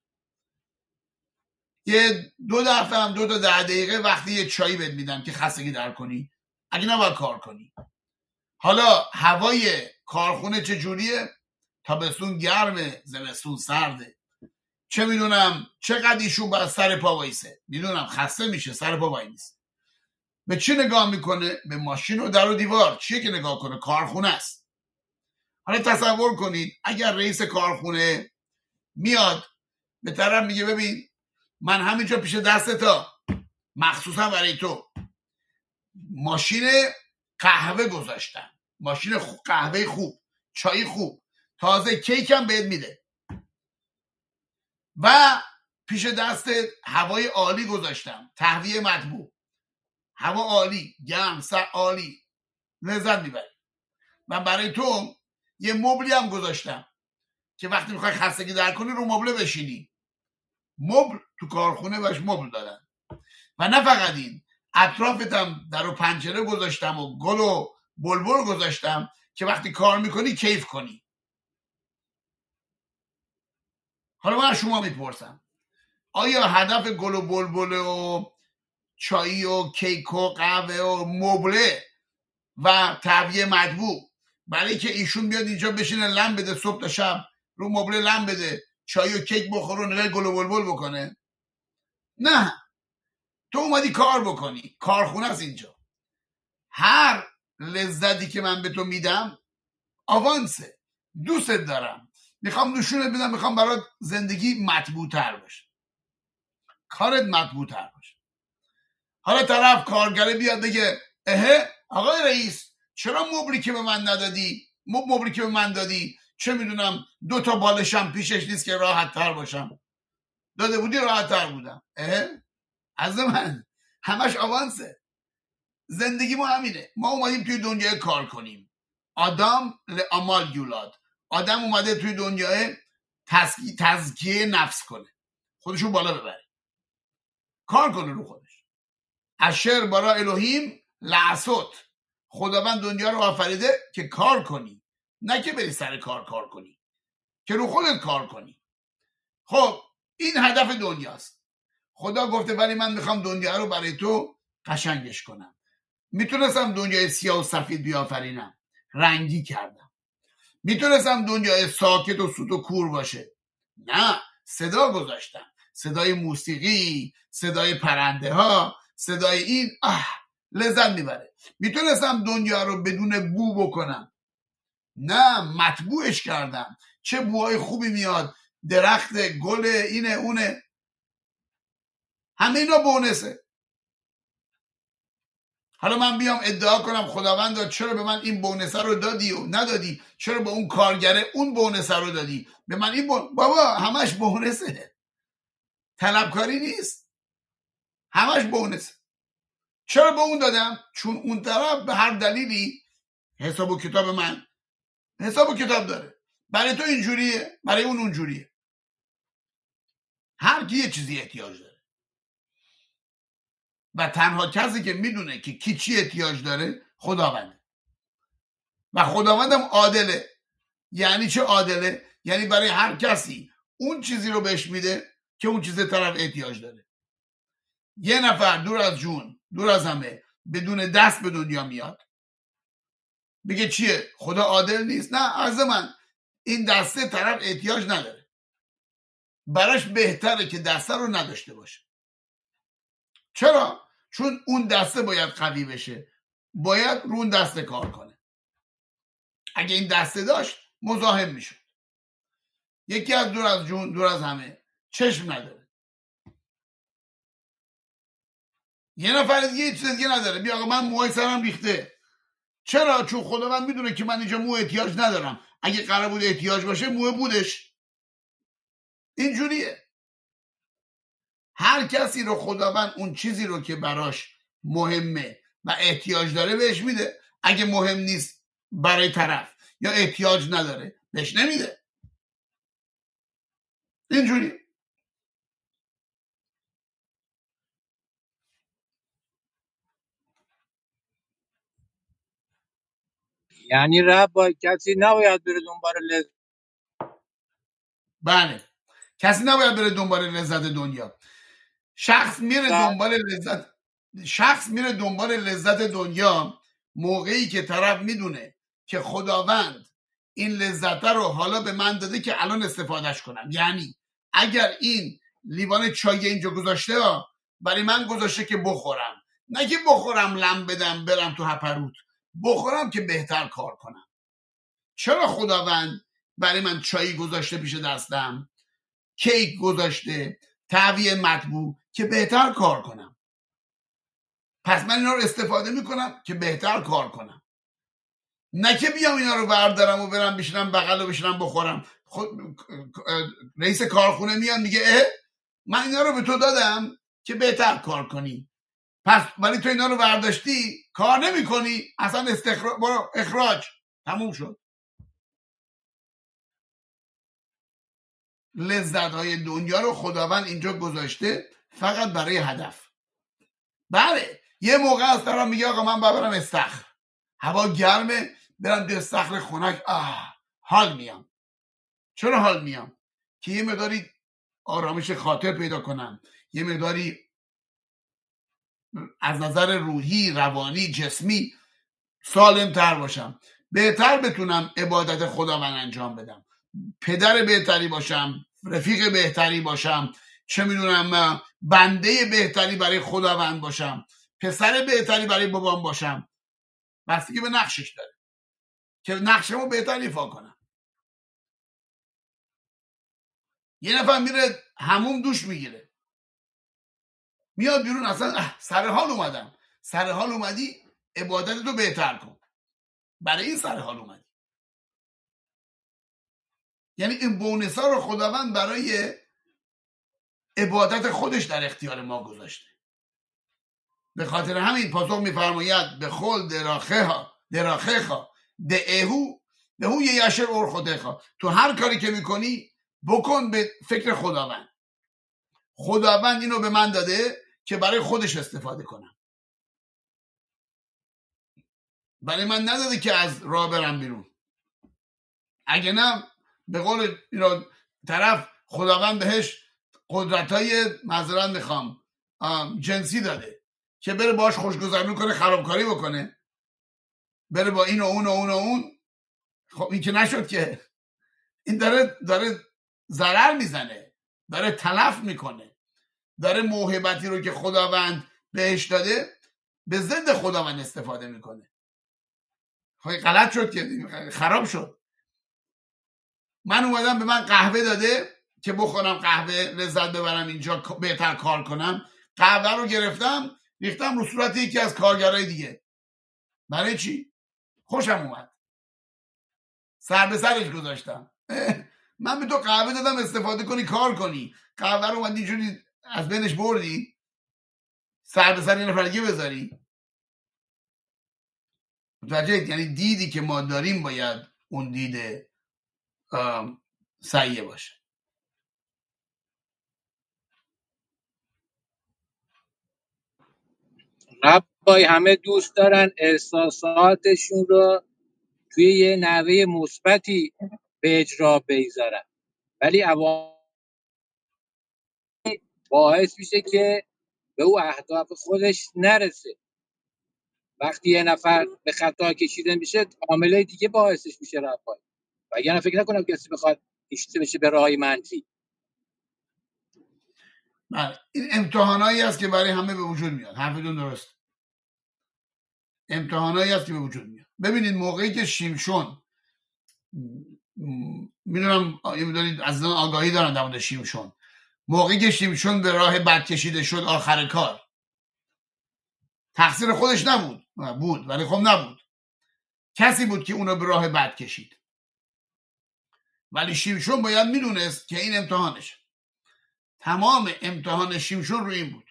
یه 2 دفعه هم 2 تا 10 دقیقه وقتی یه چایی بهت میدم که خستگی در کنی، اگه نباید کار کنی. حالا هوای کارخونه چجوریه؟ تابستون گرمه، زمستون سرده. چه میدونم چقدر ایشون باید سر پا وایسه، میدونم خسته میشه، سر پا وای نیست. به چی نگاه میکنه؟ به ماشین و در و دیوار. چیه که نگاه کنه؟ کارخونه است. حالا تصور کنید اگر رئیس کارخونه میاد به طرف میگه ببین من همینجا پیش دستتا مخصوصا برای تو ماشین قهوه گذاشتم، ماشین قهوه خوب، چای خوب، تازه کیک هم بهت میده، و پیش دست هوای عالی گذاشتم، تهویه مطبوع، هوا عالی، گرم، سر عالی، لذت میبری. و برای تو یه مبلی هم گذاشتم که وقتی میخوای خستگی در کنی رو مبل بشینی. مبل تو کارخونه باش مبل دادن. و نه فقط این، اطرافتم در و پنجره گذاشتم و گل و بلبل گذاشتم که وقتی کار میکنی کیف کنی. حالا من شما میپرسم آیا هدف گل و بلبل و چایی و کیک و قهوه و مبله و تهویه مطبوع برای که ایشون بیاد اینجا بشینه لم بده صبح تا شب، رو مبله لم بده، چای و کیک بخوره و نگاه گل و بلبل بکنه؟ نه، تو اومدی کار بکنی، کارخونه است اینجا. هر لذتی که من به تو میدم آوانسه، دوست دارم، میخوام نشونت بدم، میخوام برات زندگی مطبوع تر باشه، کارت مطبوع تر باشه. حالا طرف کارگره بیاد بگه آقای رئیس چرا مبلی که به من ندادی مبری که به من دادی، چه میدونم 2 تا بالشم پیشش نیست که راحت تر باشم. داده بودی راحت تر بودم. از من همش آوانسه. زندگی ما همینه. ما اومدیم توی دنیا کار کنیم. آدم لعمال یولاد. آدم اومده توی دنیا تزکیه نفس کنه، خودشو بالا ببره، کار کنه رو خودش. اشر برا الهیم لعصوت. خداوند دنیا رو آفریده که کار کنی، نه که بری سر کار کنی، که رو خودت کار کنی. خب این هدف دنیاست. خدا گفته ولی من میخوام دنیا رو برای تو قشنگش کنم. میتونستم دنیای سیاه و سفید بیافرینم، رنگی کردم. میتونستم دنیای ساکت و سوت و کور باشه، نه، صدا گذاشتم. صدای موسیقی، صدای پرنده ها، صدای این لذت میبره. میتونستم دنیا رو بدون بو بکنم، نه، مطبوعش کردم. چه بوهای خوبی میاد، درخت، گل، اینه اونه، همه اینا بونسه. حالا من بیام ادعا کنم خداوند چرا به من این بونسه رو دادی و ندادی، چرا به اون کارگره اون بونسه رو دادی، به من این بابا همش بونسه، طلبکاری نیست، همش بونسه. چرا به اون دادم؟ چون اون طرف به هر دلیلی حساب و کتاب من حساب و کتاب داره. برای تو اینجوریه، برای اون اونجوریه. هر کی یه چیزی احتیاج داره و تنها کسی که میدونه که کی چی احتیاج داره خداونده. و خداوندم عادله. یعنی چه عادله؟ یعنی برای هر کسی اون چیزی رو بهش میده که اون چیز طرف احتیاج داره. یه نفر دور از جون، دور از همه، بدون دست به دنیا میاد، بگه چیه؟ خدا عادل نیست؟ نه، از من این دسته طرف احتیاج نداره، براش بهتره که دسته رو نداشته باشه. چرا؟ چون اون دسته باید قوی بشه، باید رو اون دسته کار کنه. اگه این دسته داشت مزاحم میشد. یکی از دور از جون، دور از همه، چشم نداره. یه نفر دیگه یه چیز دیگه نداره، بیا آقا من موهای سرم ریخته. چرا؟ چون خداوند میدونه که من اینجا مو احتیاج ندارم. اگه قرار بود احتیاج باشه موه بودش. اینجوریه. هر کسی رو خداوند اون چیزی رو که براش مهمه و احتیاج داره بهش میده. اگه مهم نیست برای طرف یا احتیاج نداره بهش نمیده. اینجوری. یعنی رب باید کسی نباید بره دنبال لذت. بله، کسی نباید بره دنبال لذت دنیا. شخص میره دنبال لذت دنیا موقعی که طرف میدونه که خداوند این لذت رو حالا به من داده که الان استفادهش کنم. یعنی اگر این لیوان چای اینجا گذاشته برای من گذاشته که بخورم، نه که بخورم لم بدم برم تو هپروت، بخورم که بهتر کار کنم. چرا خداوند برای من چای گذاشته پیش دستم، کیک گذاشته، تعویه مطبوع، که بهتر کار کنم. پس من اینا رو استفاده میکنم که بهتر کار کنم، نه که بیام اینا رو بردارم و برم بشینم بغل و بشینم بخورم. رئیس کارخونه میاد میگه من اینا رو به تو دادم که بهتر کار کنی، پس ولی تو اینا رو برداشتی کار نمی کنی، اصلا برو اخراج، تموم شد. لذت های دنیا رو خداوند اینجا گذاشته فقط برای هدف. بله، یه موقع از طرف میگه آقا من برم استخر، هوا گرمه، برم تو استخر خنک، حال میام. چرا حال میام؟ که یه مقداری آرامش خاطر پیدا کنم، یه مقداری از نظر روحی، روانی، جسمی سالم تر باشم، بهتر بتونم عبادت خداوند انجام بدم، پدر بهتری باشم، رفیق بهتری باشم، چه میدونم بنده بهتری برای خداوند باشم، پسر بهتری برای بابام باشم. بستگی به نقشش داره که نقشمو بهتر ایفا کنم. یه نفر میره هموم دوش میگیره، میاد بیرون، اصلا سر حال اومدم. سر حال اومدی، عبادت تو بهتر کن، برای این سر حال اومدی. یعنی این بونس ها رو خداوند برای عبادت خودش در اختیار ما گذاشته. به خاطر همین پاسخ میفرماید به خل دراخه دهو یشر اور خودخا، تو هر کاری که میکنی بکن به فکر خداوند. خداوند اینو به من داده که برای خودش استفاده کنم، برای من نداده که از راه برم بیرون. اگه نه به قول طرف خداوند بهش قدرتای معذرت میخوام جنسی داده که بره باش خوشگذرونی کنه، خرابکاری بکنه، بره با این و اون و اون و اون. خب این که نشد که. این داره ضرر میزنه، داره تلف میکنه، داره موهبتی رو که خداوند بهش داده به ضد خداوند استفاده میکنه. خب غلط شد که خراب شد. من اومدم به من قهوه داده که بخورم قهوه لذت ببرم اینجا بهتر کار کنم، قهوه رو گرفتم ریختم رو صورت یکی از کارگرای دیگه. برای چی؟ خوشم اومد، سر به سرش گذاشتم. من به تو قهوه دادم استفاده کنی کار کنی، قهوه رو اومدی اینجوری از بینش بردی سر به سر این نفر دیگه بذاری. متوجه؟ یعنی دیدی که ما داریم باید اون دید سعیه باشه. ربای همه دوست دارن احساساتشون رو توی یه نحوه مثبتی به اجرا بگذارن، ولی باعث میشه که به او اهداف خودش نرسه. وقتی یه نفر به خطا کشیده میشه عامله دیگه باعثش میشه ربای. وگرنه فکر نکنم کسی بخواد کشیده بشه به راهی منفی. این امتحانایی است که برای همه به وجود میاد. حرفتون درست. امتحانایی است که به وجود میاد. ببینید موقعی که شیمشون، میدونم میدونید از آگاهی دارن در مورد شیمشون، موقعی که شیمشون به راه بد کشیده شد آخر کار، تقصیر خودش بود ولی خب نبود، کسی بود که اونو به راه بد کشید. ولی شیمشون باید میدونست که این امتحانش، تمام امتحان شیمشون رو این بود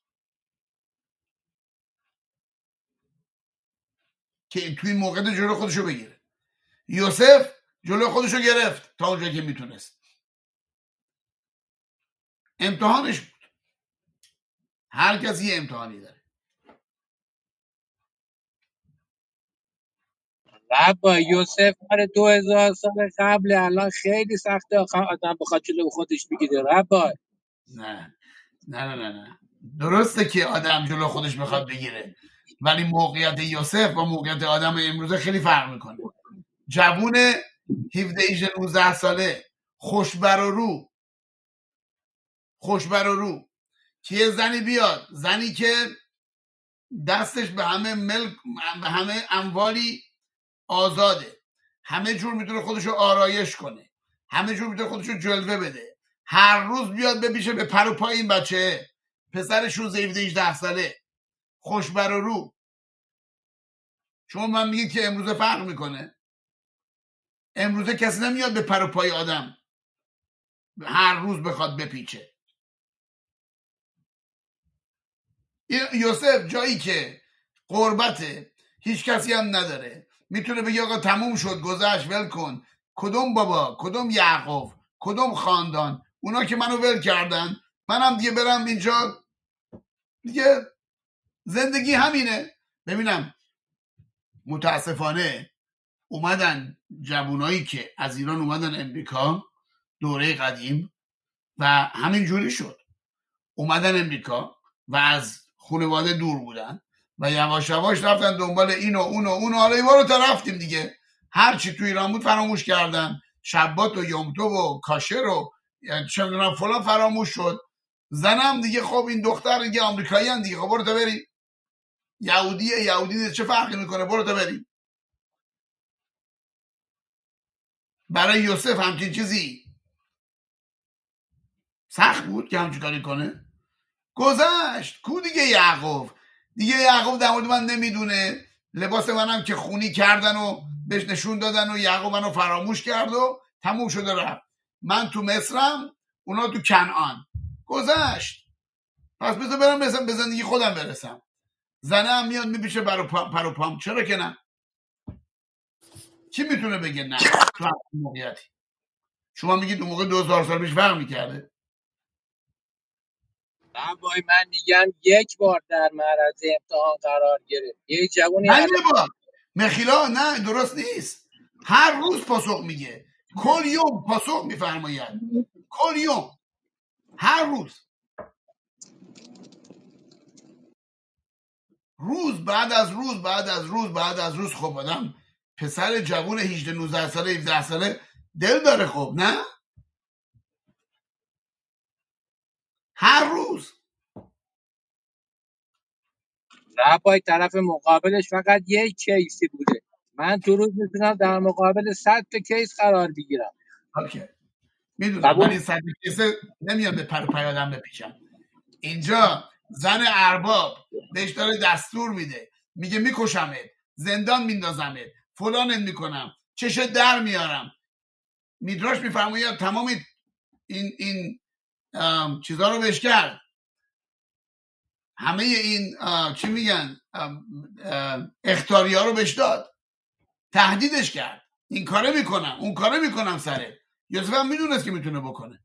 که توی این موقع جلو خودشو بگیره. یوسف جلو خودشو گرفت تا اونجا که میتونست. امتحانش بود. هر کسی یه امتحانی داره. ربا یوسف مال 2000 سال قبل، الان خیلی سخته آدم بخواد جلو خودش بگیره. ربا نه درسته که آدم جلو خودش بخواد بگیره، ولی موقعیت یوسف با موقعیت آدم امروزه خیلی فرق میکنه. جوون 17-19 ساله خوشبر و رو که یه زنی بیاد، زنی که دستش به همه اموالی آزاده، همه جور میتونه خودشو آرایش کنه، همه جور میتونه خودشو جلوه بده، هر روز بیاد بپیشه به پر و پای این بچه پسر 16-18 ساله خوشبر و رو. شما من میگید که امروزه فرق میکنه؟ امروزه کسی نمیاد به پر و پای آدم هر روز بخواد بپیچه. یوسف جایی که قربته، هیچ کسی هم نداره، میتونه بگه آقا تموم شد گذشت ول کن، کدوم بابا، کدوم یعقوب، کدوم خاندان، اونا که منو ول کردن، منم دیگه برم اینجا دیگه زندگی همینه. ببینم متاسفانه اومدن جوانایی که از ایران اومدن امریکا دوره قدیم و همین جوری شد، اومدن امریکا و از خانواده دور بودن و یواش یواش رفتن دنبال این و اون و اون. حالا ایوارو رو تا رفتیم دیگه، هر چی تو ایران بود فراموش کردن، شبات و یومتو و کاشر و چه میدونم فلان فراموش شد. زنم دیگه خب این دختر دیگه آمریکایی هم دیگه، خب برو تا بریم، یهودی چه فرقی میکنه، برو تا بریم. برای یوسف همچین چیزی سخت بود که همچین کاری کنه. گذشت کو دیگه یعقوب در مورد من نمیدونه، لباس منم که خونی کردن و بهش نشون دادن و یعقوب منو فراموش کرد و تموم شده رفت. من تو مصرم، اونا تو کنعان. گذشت. پس بذار برم به زندگی خودم برسم. زنه هم میاد میپیشه پر و پام. چرا که نه؟ کی میتونه بگه نه تو همون موقعیتی؟ شما میگید اون موقع 2000 سال پیش فرق میکرده. بابای من میگم یک بار در معرض امتحان قرار گرفت یه جوونی نه یه بار مخیلا، نه درست نیست. هر روز پاسخ میگه، کل یوم پاسخ میفرماید، کل یوم، هر روز، روز بعد از روز بعد از روز بعد از روز. خب آدم پسر جوون 18 19 ساله 17 ساله دل داره. خب نه هر روز. ربای طرف مقابلش فقط یک کیسی بوده. من تو روز میتونم در مقابل 100 تا کیس قرار بگیرم. اوکی میدونم، ولی 100 کیس نمیاد به پر و پای آدم بپیچم. اینجا زن ارباب بهش داره دستور میده، میگه میکشمت، زندان میندازمت، فلانت میکنم، چشت در میارم. میدراش میفرماید تمام این چیزا رو بهش کرد. همه این چی میگن اختیاریا رو بهش داد، تهدیدش کرد، این کاره میکنم اون کاره میکنم سره. یوسف هم میدونست که میتونه بکنه.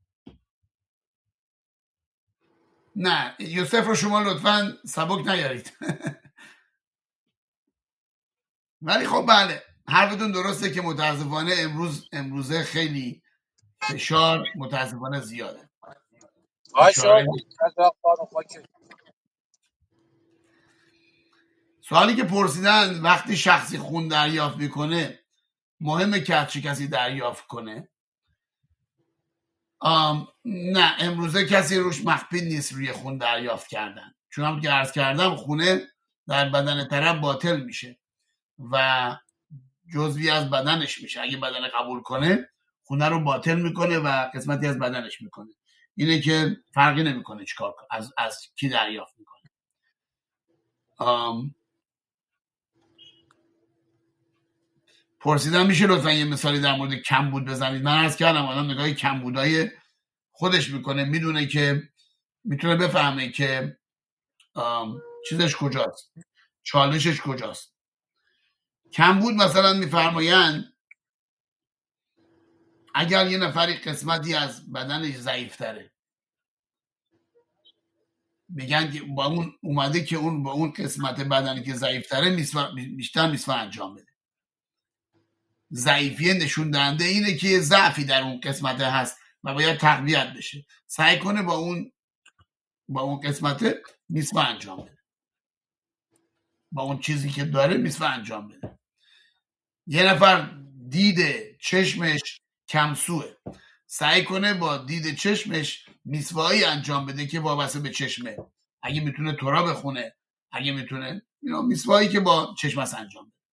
نه یوسف رو شما لطفا سبک نیارید. ولی خب بله حرفتون درسته که متاسفانه امروزه خیلی فشار متاسفانه زیاده. سوالی که پرسیدن وقتی شخصی خون دریافت میکنه مهمه که چه کسی دریافت کنه؟ نه امروزه کسی روش مخفی نیست روی خون دریافت کردن، چون هم که عرض کردم خونه در بدن طرف باطل میشه و جزوی از بدنش میشه. اگه بدن قبول کنه خونه رو باطل میکنه و قسمتی از بدنش میکنه. اینه که فرقی نمیکنه چیکار از کی دریافت میکنه. پرسیدم میشه لطفا یه مثالی در مورد کمبود بزنید؟ من عرض کردم آدم نگاه کمبودای خودش میکنه، میدونه که میتونه بفهمه که چیزش کجاست، چالشش کجاست. کمبود مثلا میفرمایند اگر یه نفری قسمتی از بدنش ضعیفتره، میگن که با اون اومده که اون با اون قسمت بدنی که ضعیفتره بیشتر میسوا انجام بده. ضعیفیه نشون دهنده اینه که ضعفی در اون قسمت هست و باید تقویت بشه. سعی کنه با اون قسمت میسوا انجام بده، با اون چیزی که داره میسوا انجام بده. یه نفر دید چشمش کمسوه، سعی کنه با دید چشمش میسوایی انجام بده که وابسته به چشمه. اگه میتونه تورا بخونه، اگه میتونه میسوایی که با چشمش انجام بده.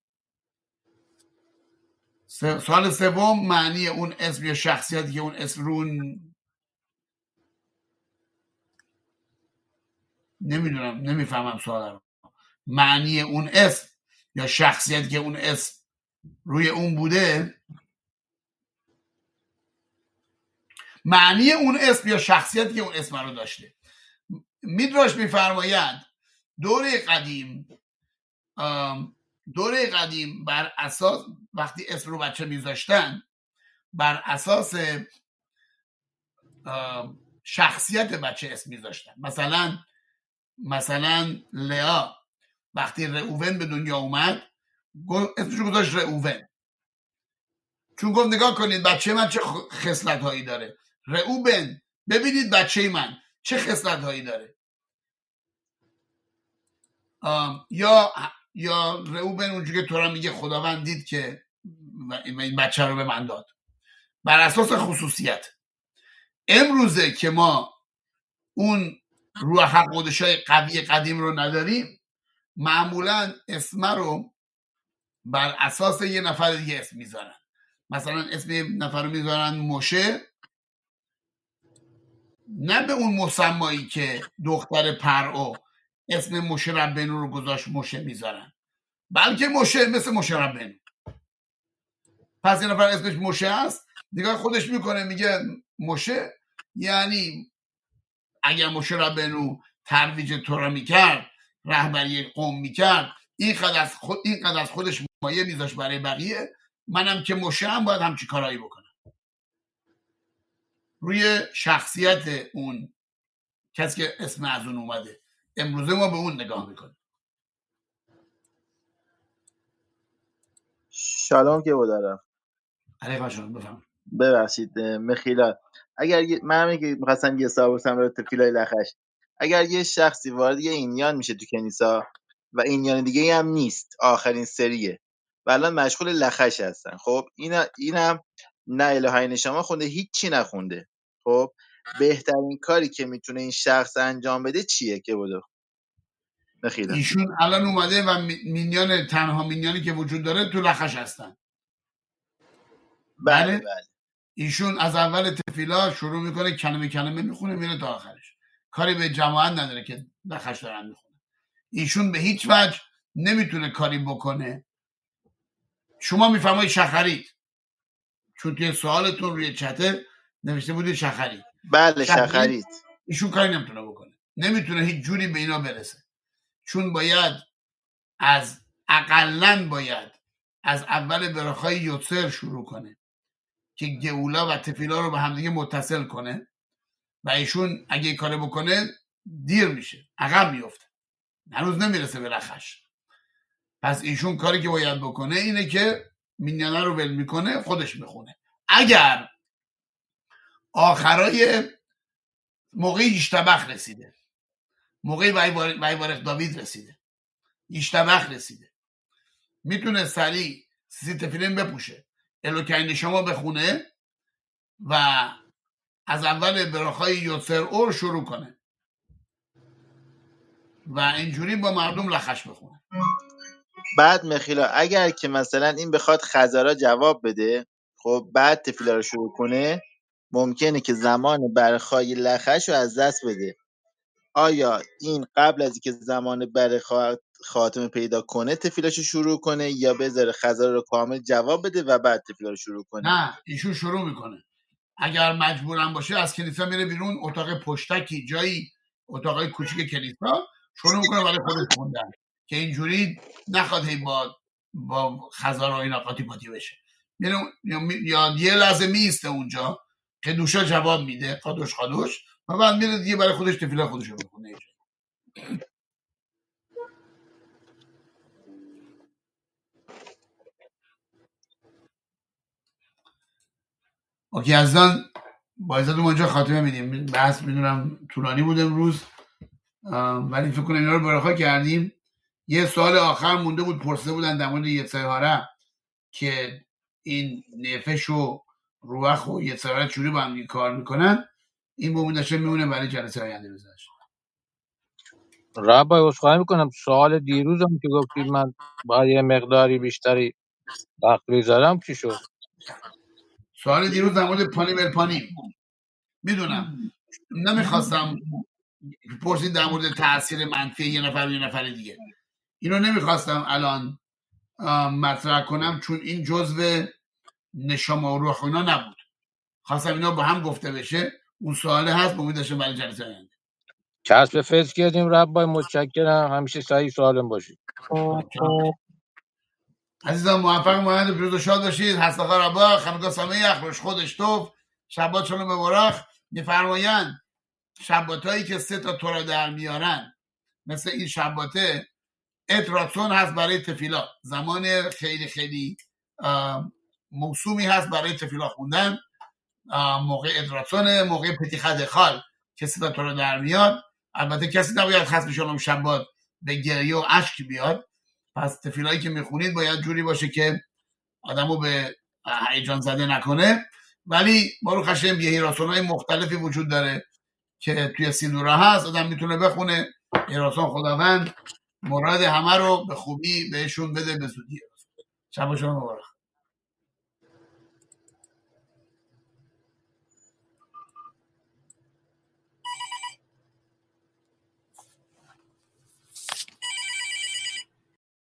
سوال سوم معنی اون اسم یا شخصیتی که اون اسم رو نمیدونم، نمیفهمم سوال رو. معنی اون اسم یا شخصیتی که اون اسم روی اون بوده، معنی اون اسم یا شخصیتی که اون اسم رو داشته. میدراش میفرماید دوره قدیم بر اساس وقتی اسم رو بچه میذاشتن بر اساس شخصیت بچه اسم میذاشتن. مثلا لیا وقتی رئوون به دنیا اومد اسمشو گذاشت رئوون، چون گفت نگاه کنید بچه من چه خصلت هایی داره. رئوبن ببینید بچه من چه خصلت هایی داره. یا رئوبن اونجوری که تورا میگه خداوند دید که این بچه رو به من داد بر اساس خصوصیت. امروزه که ما اون روح حق قدشای قوی قدیم رو نداریم، معمولا اسم رو بر اساس یه نفر دیگه اسم میذارن. مثلا اسم یه نفر رو میذارن موشه، نه به اون مسمایی که دختر پرعو اسم موشه ربنو رو گذاشت موشه میذارن، بلکه موشه مثل موشه ربنو. پس یه نفر اسمش موشه هست نگاه خودش میکنه میگه مشه، یعنی اگر مشه ربنو ترویج تورا میکرد، رهبری قوم میکرد، اینقدر از خودش مایه میذاشت برای بقیه، منم که مشه هم باید همچی کارایی بکنم. روی شخصیت اون کسی که اسم از اون اومده امروزه ما به اون نگاه میکنیم. شالوم که بودارم. علیه شما بفهم. ببخشید مخیلات، اگر من همین که میخواستم یه سوال بپرسم رو تفیلای لخش، اگر یه شخصی وارد یه اینیان میشه تو کنیسا و اینیان دیگه هم نیست، آخرین سریه و الان مشغول لخش هستن، خب اینم نه الهی شما خونده، هیچی نخونده، خب بهترین کاری که میتونه این شخص انجام بده چیه که بودو مخیلات؟ ایشون الان اومده و تنها مینیانی که وجود داره تو لخش هستن. بله. ایشون از اول تفیلا شروع میکنه کلمه کلمه میخونه میره تا آخرش، کاری به جماعت نداره که لخش دارن میخونه. ایشون به هیچ وجه نمیتونه کاری بکنه. شما میفهمید شخرید، چون توی سوالتون روی چته نوشته بودید شخرید. بله شخرید. ایشون کاری نمیتونه بکنه، نمیتونه هیچ جوری به اینا برسه، چون باید اقلن باید از اول برخای یوتسر شروع کنه که گئولا و تفیلا رو به همدیگه متصل کنه و ایشون اگه این کار بکنه دیر میشه، عقب میفته، هنوز نمیرسه به لخش. پس ایشون کاری که باید بکنه اینه که مینیانه رو ول میکنه، خودش میخونه. اگر آخرای موقع یشتبخ رسیده، موقع ویوارق داوید رسیده، یشتبخ رسیده، میتونه سریع سی تفیلین بپوشه، الوکین شما بخونه و از اول براخای یوتسر اور شروع کنه و اینجوری با مردم لخش بخونه. بعد مخیلا اگر که مثلا این بخواد خزارا جواب بده، خب بعد تفیلا رو شروع کنه، ممکنه که زمان برخای لخش رو از دست بده. آیا این قبل از اینکه زمان برخا خاتمه پیدا کنه تفیلاش رو شروع کنه یا بذاره خزارا رو کامل جواب بده و بعد تفیلا رو شروع کنه؟ نه، ایشون شروع میکنه. اگر مجبورم باشه از کلیسا میره بیرون، اتاق پشتکی جایی، اتاقای کوچیک کلیسا شروع میکنه برای خودش خوندن که اینجوری نخواد هی با خزار و اینا قاطی پاتی بشه. میره یا یه لحظه میسته اونجا که دوشا جواب میده قادوش و بعد میره دیگه برای خودش تفیلا خودش رو بکنه. اوکی ازدان با عزتون اونجا خاتمه میدیم. بحث میدونم طولانی بود امروز، ولی فکر کنم اینا رو برخواه کردیم. یه سوال آخر مونده بود، پرسیده بودن در مورد یتسهاره که این نفش و روح و یتسهاره چوری با هم کار میکنن. این بومودشه میمونه برای جلسه آینده بذارش. ربای عذرخواهی میکنم، سوال دیروزم که گفتید من با یه مقداری بیشتری وقت بذارم چی شد؟ سوال دیروز در مورد پانیم میدونم نمیخواستم پرسید در مورد تاثیر منفی یه نفر و یه نفر دیگه، اینو نمیخواستم الان مطرح کنم چون این جزء نشما و روح اینا نبود. خواستم اینا با هم گفته بشه. اون سواله هست، امید داشتم برای جلسه آینده. کسب فیض کردیم ربای، متشکرم، همیشه صحیح سالم باشید. عزیزان موفق مانند پیروز و شاد باشید. هستخا ربا خانگاه سمیخ روش خودش توف شبات شلوم مبارک. میفرمایند شباتایی که 3 تا تورا در میارن مثل این شباته اتراتسون هست برای تفیلا، زمان خیلی خیلی موسومی هست برای تفیلا خوندن. موقع ادراتسونه، موقع پتیخد خال که 3 تا تورا در میاد. البته کسی نباید خصم شلوم شبات به گریه و اشک بیاد، پس تفیلایی که میخونید باید جوری باشه که آدمو به هیجان زده نکنه. ولی بارو خشم یه هیراسونهای مختلفی وجود داره که توی سیدورا هست، آدم میتونه بخونه. هیراسون خداوند مراد همه رو به خوبی بهشون بده به زودی. شب شما مبارک.